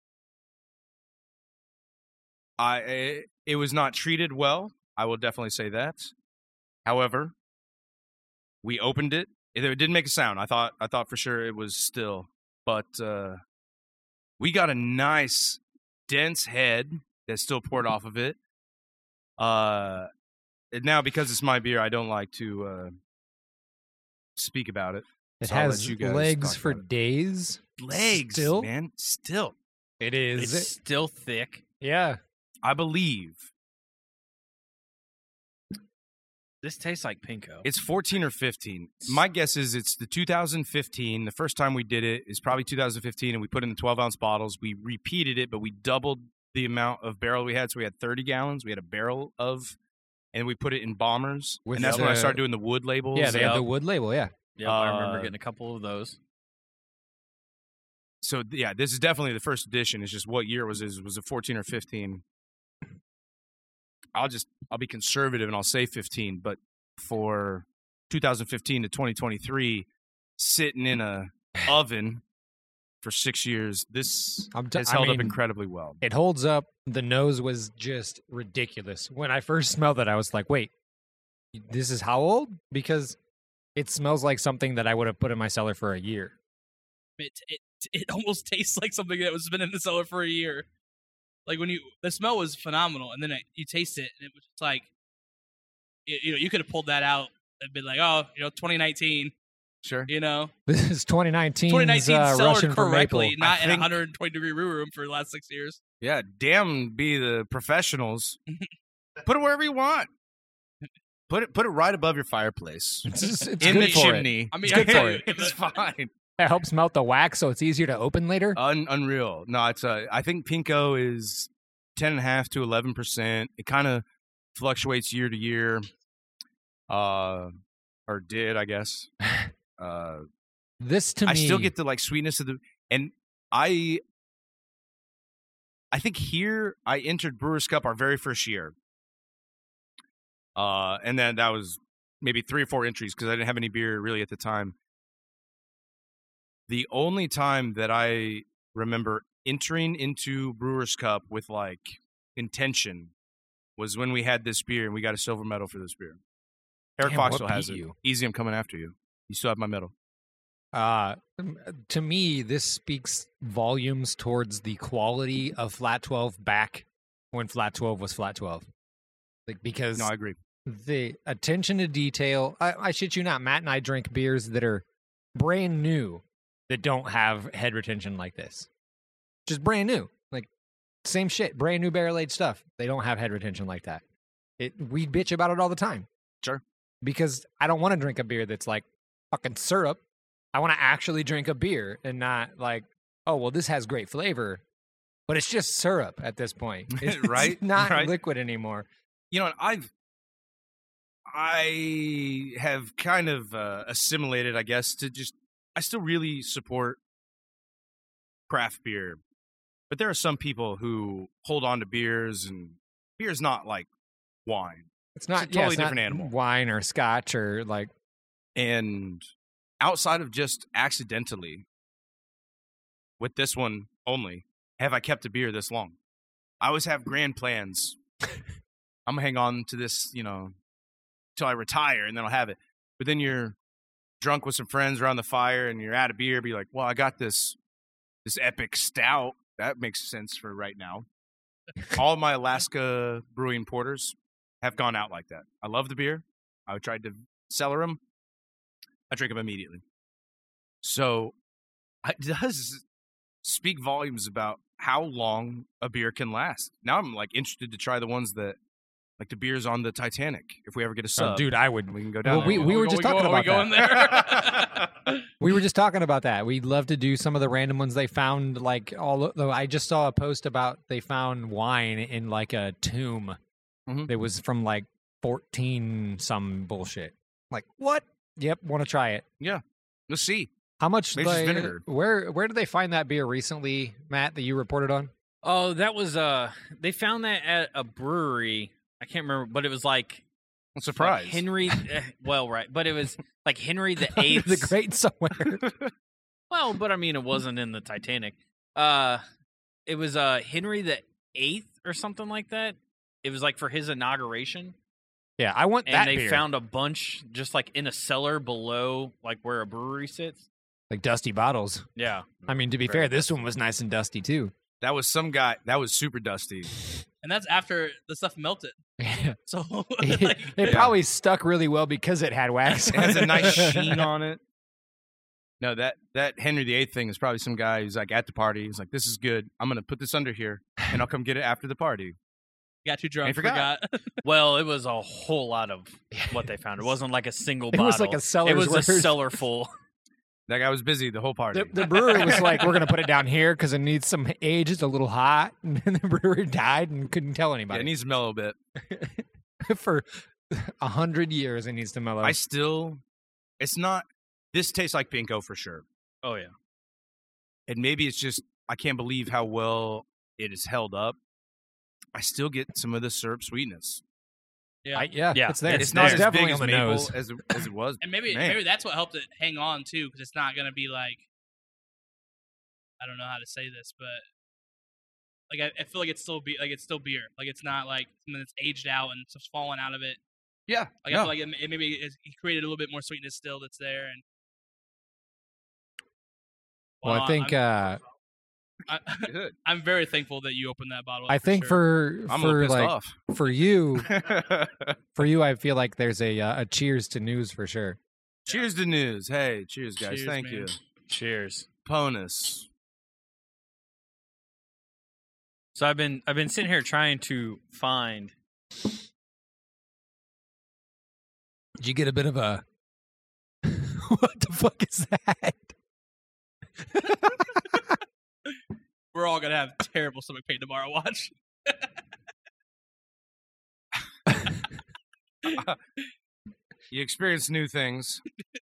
I it, it was not treated well. I will definitely say that. However, we opened it. It, it didn't make a sound. I thought I thought for sure it was still, but uh, we got a nice dense head that still poured off of it. Uh, and now because it's my beer, I don't like to uh, speak about it. it So I'll let has you guys legs talk for about it. days. Legs, Still? man, still. It It's is. still thick. Yeah. I believe This tastes like Pinko. it's fourteen or fifteen. My guess is it's the two thousand fifteen. The first time we did it is probably two thousand fifteen, and we put in the twelve ounce bottles. We repeated it, but we doubled the amount of barrel we had. So we had thirty gallons. We had a barrel of, and we put it in bombers. With and that's when I the- started doing the wood labels. Yeah, they Yep. had the wood label. Yeah. Yep, I remember uh, getting a couple of those. So yeah, this is definitely the first edition. It's just what year was it? Was it fourteen or fifteen? I'll just I'll be conservative and I'll say fifteen, but for two thousand fifteen to twenty twenty-three, sitting in a oven for six years, this I'm t- has I held up mean, incredibly well. It holds up. The nose was just ridiculous. When I first smelled it, I was like, wait, this is how old? Because it smells like something that I would have put in my cellar for a year. It, it it almost tastes like something that was been in the cellar for a year. Like when you, the smell was phenomenal, and then it, you taste it, and it was just like, it, you know, you could have pulled that out and been like, oh, you know, twenty nineteen, Sure. you know, This is twenty nineteen. twenty nineteen uh, cellared Russian for correctly, maple. not I in a think- one hundred twenty degree brew room for the last six years. Yeah, damn be the professionals. Put it wherever you want. Put it put it right above your fireplace. It's, just, it's in good the for chimney. I mean, It's good I- for it. It's fine. It helps melt the wax, so it's easier to open later. Un- unreal. No, it's uh, I think Pinko is ten and a half to eleven percent. It kind of fluctuates year to year. Uh, our or did, I guess. Uh, This to I me, still get the like sweetness of the, and I, I think here I entered Brewers Cup our very first year. Uh, and then that was maybe three or four entries because I didn't have any beer really at the time. The only time that I remember entering into Brewers Cup with like intention was when we had this beer and we got a silver medal for this beer. Eric Damn, Fox what still has beat it. you? Easy, I'm coming after you. You still have my medal. Uh, to me, this speaks volumes towards the quality of Flat twelve back when Flat twelve was Flat twelve. Like, because No, I agree. the attention to detail, I, I shit you not, Matt and I drink beers that are brand new that don't have head retention like this. Just brand new. Like, same shit, brand new barrel-aged stuff. They don't have head retention like that. It We bitch about it all the time. Sure. Because I don't want to drink a beer that's like fucking syrup. I want to actually drink a beer and not like, oh, well, this has great flavor, but it's just syrup at this point. It's Right, not right. liquid anymore. You know, I've I have kind of uh, assimilated, I guess, to just I still really support craft beer, but there are some people who hold on to beers, and beer is not like wine. It's not It's a yeah, totally it's not different animal. wine or scotch or like And outside of just accidentally, with this one only, have I kept a beer this long. I always have grand plans. I'm gonna hang on to this, you know, till I retire, and then I'll have it. But then you're drunk with some friends around the fire, and you're out of beer. Be like, well, I got this this epic stout. That makes sense for right now. All of my Alaska brewing porters have gone out like that. I love the beer. I tried to cellar them. I drink them immediately. So it does speak volumes about how long a beer can last. Now I'm like interested to try the ones that, like the beers on the Titanic. If we ever get a sub, oh, dude, I would. we can go down. Well, we there. we were Are just go- talking are we about going that. there? We were just talking about that. We'd love to do some of the random ones they found. Like all, though, I just saw a post about they found wine in like a tomb. Mhm. That was from like fourteen some bullshit. Like what? Yep, want to try it. Let's see. How much? Maybe it's they- vinegar. Where where did they find that beer recently, Matt? That you reported on? Oh, that was uh they found that at a brewery. I can't remember, but it was like I'm like surprised. Henry eh, well, right, but it was like Henry the Eighth. the Great somewhere. Well, but I mean it wasn't in the Titanic. Uh it was uh Henry the Eighth or something like that. It was like for his inauguration. Yeah, I want And that they beer. found a bunch just like in a cellar below like where a brewery sits. like dusty bottles. Yeah. I mean, to be fair, this one was nice and dusty too. That was some guy. That was super dusty. And that's after the stuff melted. it So it like, Yeah. probably stuck really well because it had wax. It has a nice sheen on it. No, that that Henry the Eighth thing is probably some guy who's like at the party. He's like, "This is good. I'm gonna put this under here, and I'll come get it after the party." got too drunk, I forgot. forgot. Well, it was a whole lot of what they found. It wasn't like a single It bottle. was like a cellar's It was worth. a cellar full. That guy was busy the whole party. The, the brewer was like, "We're gonna put it down here because it needs some age. It's a little hot." And then the brewer died and couldn't tell yeah, anybody. it needs to mellow a bit. For a hundred years, it needs to mellow. I still, it's not. This tastes like Pinko for sure, Oh yeah. and maybe it's just I can't believe how well it is held up. I still get some of the syrup sweetness. Yeah. I- yeah, Yeah, it's there. it's It's not It's as definitely big on as the maple nose. as it, as it was. And maybe Man. maybe that's what helped it hang on too, because it's not gonna be like, I don't know how to say this, but like I, I feel like it's still be like it's still beer. Like it's not like something that's aged out and stuff's falling out of it. Yeah, Like I no. feel like it, it maybe it created a little bit more sweetness still that's there. And Well, Well, I think I'm, uh, I, Good. I'm very thankful that you opened that bottle. Up I think sure. for I'm a little for pissed like off. for you for you, I feel like there's a uh, a cheers to news for sure. Cheers to news. Hey, cheers, guys. Cheers, Thank man. you. Cheers. Ponus. So I've been I've been sitting here trying to find. Did you get a bit of a what the fuck is that? we're all gonna have terrible stomach pain tomorrow. Watch. You experience new things.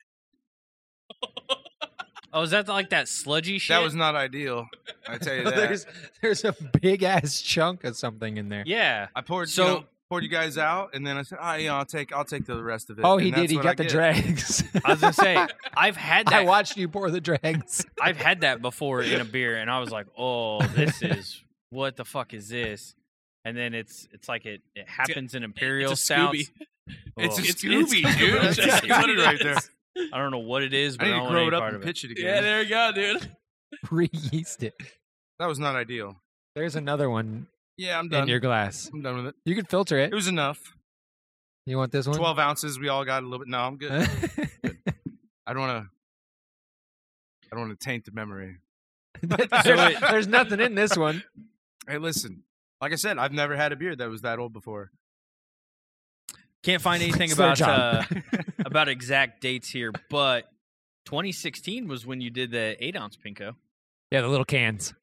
Oh, is that like that sludgy shit? That was not ideal. I tell you that. there's there's a big ass chunk of something in there. Yeah. I poured So- you know, poured you guys out, and then I said, "Oh, you know, I'll take I'll take the rest of it." Oh, And he that's did. He what got I the get. dregs. I was gonna say I've had that. I watched you pour the dregs. I've had that before in a beer, and I was like, "Oh, this is what the fuck is this?" And then it's it's like it it happens in imperial It's a Scooby. stouts. It's Oh. a Scooby, dude. That's It's- Scooby right there. I don't know what it is, I but I, need to don't want grow any it up part and of it. pitch it again. Yeah, there you go, dude. Re-yeast it. That was not ideal. There's another one Yeah, I'm in done. your glass. I'm done with it. You can filter it. It was enough. You want this one? Twelve ounces. We all got a little bit. No, I'm good. I don't want to. I don't want to taint the memory. there's, there's nothing in this one. Hey, listen. Like I said, I've never had a beer that was that old before. Can't find anything It's their about uh, job. about exact dates here, but twenty sixteen was when you did the eight ounce Pinko. Yeah, the little cans.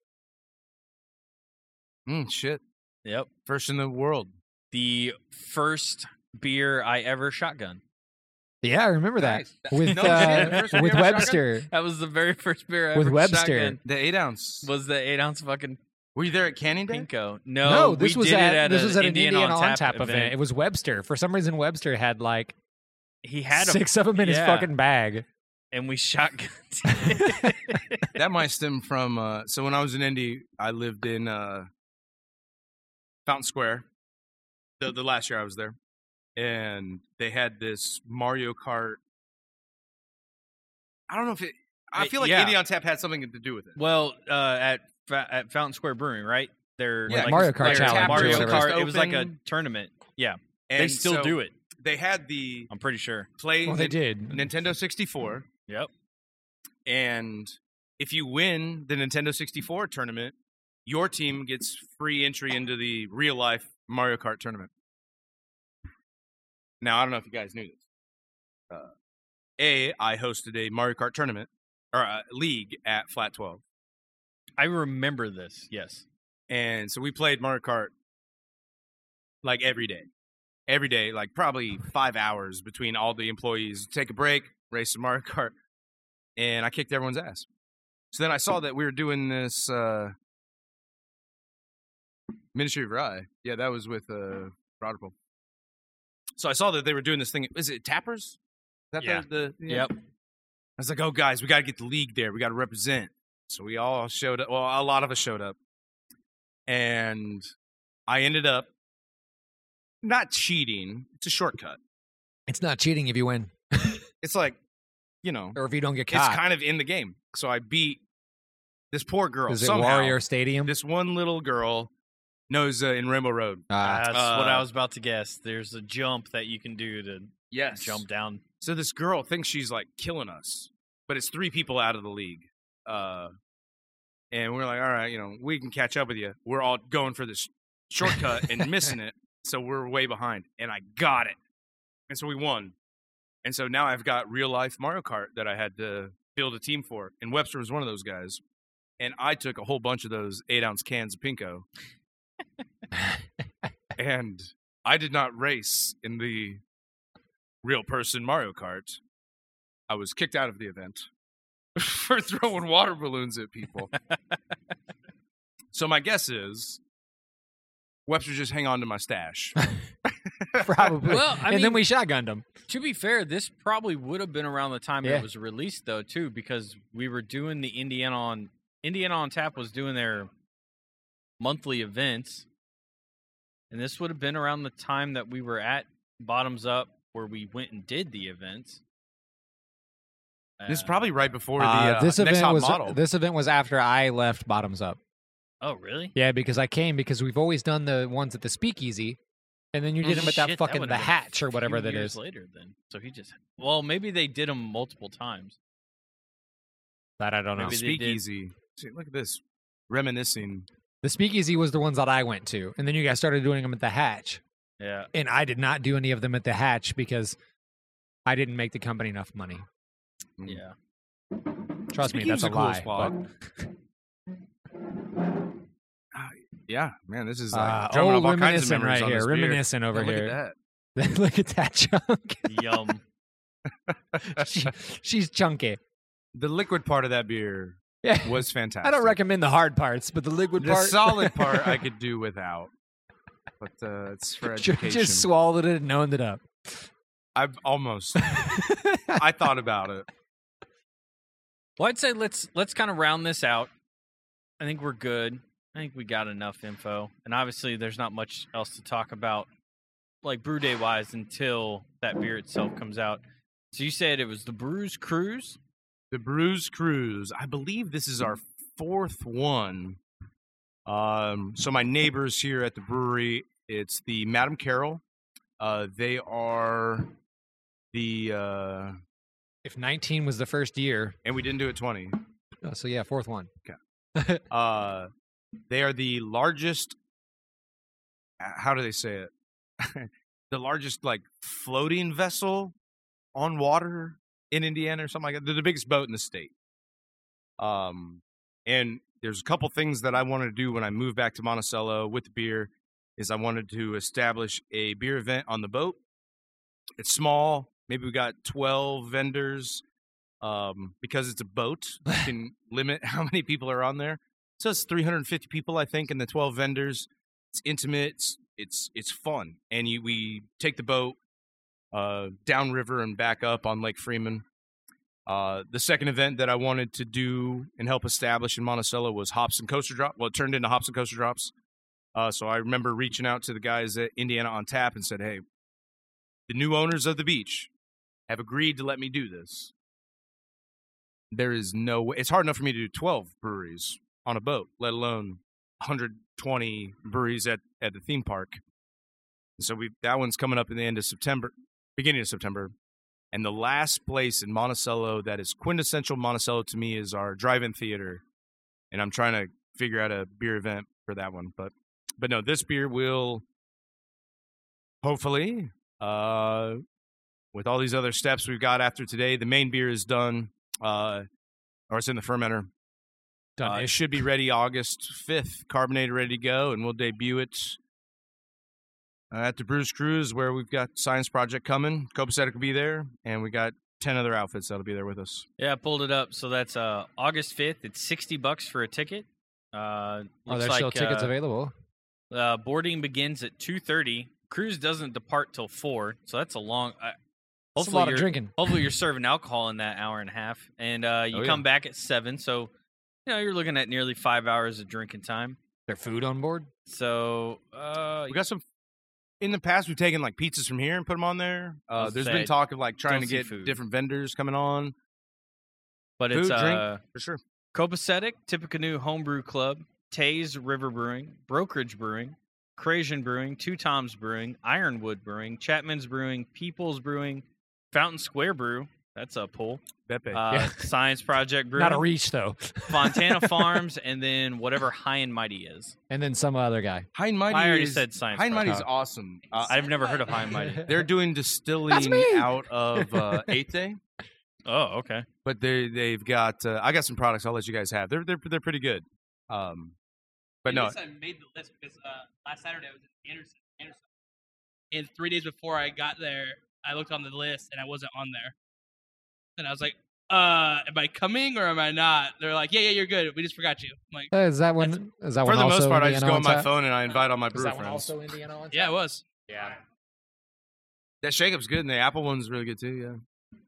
Mm, shit. Yep, First in the world. the first beer I ever shotgun. Yeah, I remember that Nice. with No uh, shit, first one with you ever shotgun? Webster. That was the very first beer I With ever Webster. shotgun. The eight ounce. Was the eight ounce fucking Were you there at Canning Day? Pinko? No, No, this we was did at, it at this a was at an Indiana, Indiana on tap, event. event. It was Webster. For some reason, Webster had like He had a six of them in his yeah. fucking bag. and we shotgunned. That might stem from. Uh, so when I was in Indy, I lived in uh, Fountain Square. The the last year I was there, and they had this Mario Kart. I don't know if it. I Uh, feel like yeah. Indy on Tap had something to do with it. Well, uh, at Fa- at Fountain Square Brewing, right? They're Yeah, like, Mario Kart like Challenge Mario or whatever. Kart. It was like a Open. tournament. Yeah, And they still so do it. They had the I'm pretty sure. play. Well, they the did. Nintendo sixty-four, Yep. and if you win the Nintendo sixty-four tournament, your team gets free entry into the real life Mario Kart tournament. Now, I don't know if you guys knew this. Uh, a, I hosted a Mario Kart tournament or a league at Flat twelve, I remember this. Yes. and so we played Mario Kart like every day, every day, like probably five hours between all the employees. Take a break, race some Mario Kart, and I kicked everyone's ass. So then I saw that we were doing this uh, Ministry of Rye. Yeah, that was with uh, Rodical. So I saw that they were doing this thing. Is it Tappers? Is that Yeah. the, the Yep. I was like, oh, guys, we got to get the league there. We got to represent. So we all showed up. Well, a lot of us showed up. And I ended up not cheating. It's a shortcut. It's not cheating if you win It's like, you know, or if you don't get it's caught. kind of in the game. So I beat this poor girl. Is it Somehow, Warrior Stadium? this one little girl knows uh, in Rainbow Road. Ah, That's what I uh, was about to guess. There's a jump that you can do to Yes. jump down. So this girl thinks she's like killing us, but it's three people out of the league. Uh, and we're like, all right, you know, we can catch up with you. We're all going for this shortcut and missing it. So we're way behind. And I got it. And so we won. And so now I've got real life Mario Kart that I had to build a team for. And Webster was one of those guys. And I took a whole bunch of those eight ounce cans of Pinko. And I did not race in the real person Mario Kart. I was kicked out of the event for throwing water balloons at people. So my guess is Webster just hang on to my stash. probably. Well, I and mean- then we shotgunned them. To be fair, this probably would have been around the time Yeah. it was released, though, too, because we were doing the Indiana on Indiana on Tap was doing their monthly events, and this would have been around the time that we were at Bottoms Up, where we went and did the events. This is Uh, probably right before the Uh, uh, this next event hot was model. this event was after I left Bottoms Up. Oh, really? Yeah, because I came because we've always done the ones at the Speakeasy, and then you did Oh, them at that shit, fucking would the have been a Hatch or few whatever that years is. Later, then, so he just well, maybe they did them multiple times. That I don't know. Maybe they did. Speakeasy. See, look at this. Reminiscing. The Speakeasy was the ones that I went to, and then you guys started doing them at the Hatch, Yeah, and I did not do any of them at the Hatch because I didn't make the company enough money. Mm. yeah. Trust me, that's Speakeasy's a a cool lie. spot. but- Yeah, man, this is like Uh, drumming oh, up all kinds of reminiscing memories right on here, this beer. reminiscing over Yeah, look here. at that. Look at that chunk. Yum. she, she's chunky. The liquid part of that beer Yeah. was fantastic. I don't recommend the hard parts, but the liquid the part. solid part I could do without. But uh, it's for education. Just swallowed it and owned it up. I've almost. I thought about it. Well, I'd say let's let's kind of round this out. I think we're good. I think we got enough info, and obviously, there's not much else to talk about, like brew day wise, until that beer itself comes out. So you said it was the Brews Cruise. The Brews Cruise. I believe this is our fourth one. Um, so my neighbors here at the brewery, it's the Madam Carroll. Uh, they are the uh, If nineteen was the first year, and we didn't do it twenty. oh, so yeah, fourth one. Uh, they are the largest. How do they say it? The largest like floating vessel on water in Indiana or something like that. They're the biggest boat in the state. Um, and there's a couple things that I wanted to do when I moved back to Monticello with the beer. Is I wanted to establish a beer event on the boat. It's small. Maybe we got twelve vendors. Um, because it's a boat, you can limit how many people are on there. So it's three hundred fifty people, I think, and the twelve vendors. It's intimate. It's it's, it's fun, and you, we take the boat uh, downriver and back up on Lake Freeman. Uh, the second event that I wanted to do and help establish in Monticello was Hops and Coaster Drop. Well, it turned into Hops and Coaster Drops. Uh, so I remember reaching out to the guys at Indiana on Tap and said, "Hey, the new owners of the beach have agreed to let me do this. There is no way. It's hard enough for me to do twelve breweries on a boat, let alone one hundred twenty breweries at, at the theme park." And so we that one's coming up in the end of September, beginning of September. And the last place in Monticello that is quintessential Monticello to me is our drive-in theater. And I'm trying to figure out a beer event for that one. But but no, this beer will hopefully, uh, with all these other steps we've got after today, the main beer is done. Uh, or it's in the fermenter. Done. Uh, it should be ready August fifth, carbonated, ready to go, and we'll debut it uh, at the Brews Cruise, where we've got Science Project coming. Copacetic will be there, and we got ten other outfits that'll be there with us. Yeah, I pulled it up. So that's uh, August fifth. It's sixty bucks for a ticket. Uh, Are looks there like, still tickets uh, available? Uh, boarding begins at two thirty. Cruise doesn't depart till four, so that's a long. Uh, It's a hopefully lot of you're- drinking. Hopefully you're serving alcohol in that hour and a half, and uh, you Oh, come yeah. back at seven. So you know you're looking at nearly five hours of drinking time. There food on board? So uh, We got some. In the past, we've taken like pizzas from here and put them on there. I Uh, was there's say, been talk of like trying to don't see get food. different vendors coming on. but Food, it's drink, uh, for sure. Copacetic, Tippecanoe Homebrew Club, Taze River Brewing, Brokerage Brewing, Crasian Brewing, Two Toms Brewing, Ironwood Brewing, Chapman's Brewing, People's Brewing, Fountain Square Brew. That's a pull. Beppe. Uh, Yeah. Science Project Brewing, Not a reach, though. Fontana Farms, and then whatever High and Mighty is. And then some other guy. High and Mighty I already is, said Science High and Project. Mighty's awesome. Uh, I've never heard of High and Mighty. they're doing That's distilling me. out of uh, Eighth Day, Oh, okay. but they they've got. Uh, I got some products. I'll let you guys have. They're they're they're pretty good. Um, but no, I made the list because uh, last Saturday I was in Anderson, Anderson, and three days before I got there, I looked on the list and I wasn't on there. And I was like, "Uh, am I coming or am I not?" They're like, "Yeah, yeah, you're good. We just forgot you." I'm like, Uh, is that one? Is that for one the also most part, I just Indiana go on my tap? phone and I invite all my Is brewer that one friends. also Indiana on "Yeah, it tap? was." Yeah. That shake up's good, and the apple one's really good too. Yeah.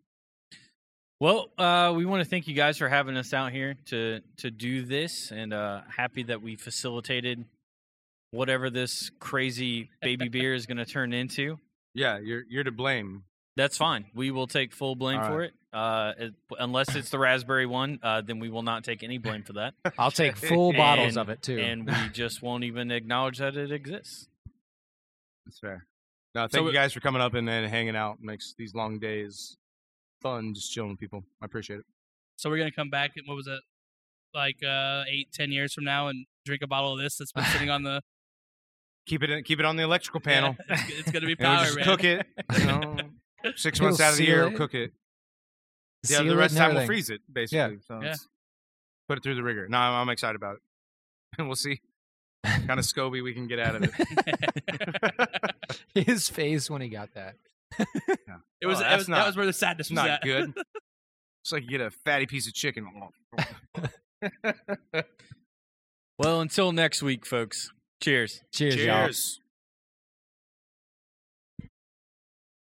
Well, uh, we want to thank you guys for having us out here to to do this, and uh, happy that we facilitated whatever this crazy baby beer is going to turn into. Yeah, you're you're to blame. That's fine. We will take full blame All for right. it. Uh, it- unless it's the raspberry one, uh, then we will not take any blame for that, I'll take full bottles And- of it, too. and we just won't even acknowledge that it exists. That's fair. No, thank So you it- guys for coming up and then hanging out. Makes these long days fun, just chilling with people. I appreciate it. So we're gonna come back. And what was it? Like uh, eight, ten years from now, and drink a bottle of this that's been sitting on the Keep it in, keep it on the electrical panel. Yeah, it's, it's gonna be And we'll power, just man. cook it. You know, six He'll months out of the seal year, it. we'll cook it. Yeah, Seal the it rest of the and time we'll everything. freeze it, basically. So Yeah. it's- put it through the rigor. No, I'm, I'm excited about it. And we'll see kind of SCOBY we can get out of it. His face when he got that. Yeah. It was, Oh, it that's was not- that was where the sadness It's was not at. good. It's like you get a fatty piece of chicken. Well, until next week, folks. Cheers. Cheers, y'all. Cheers.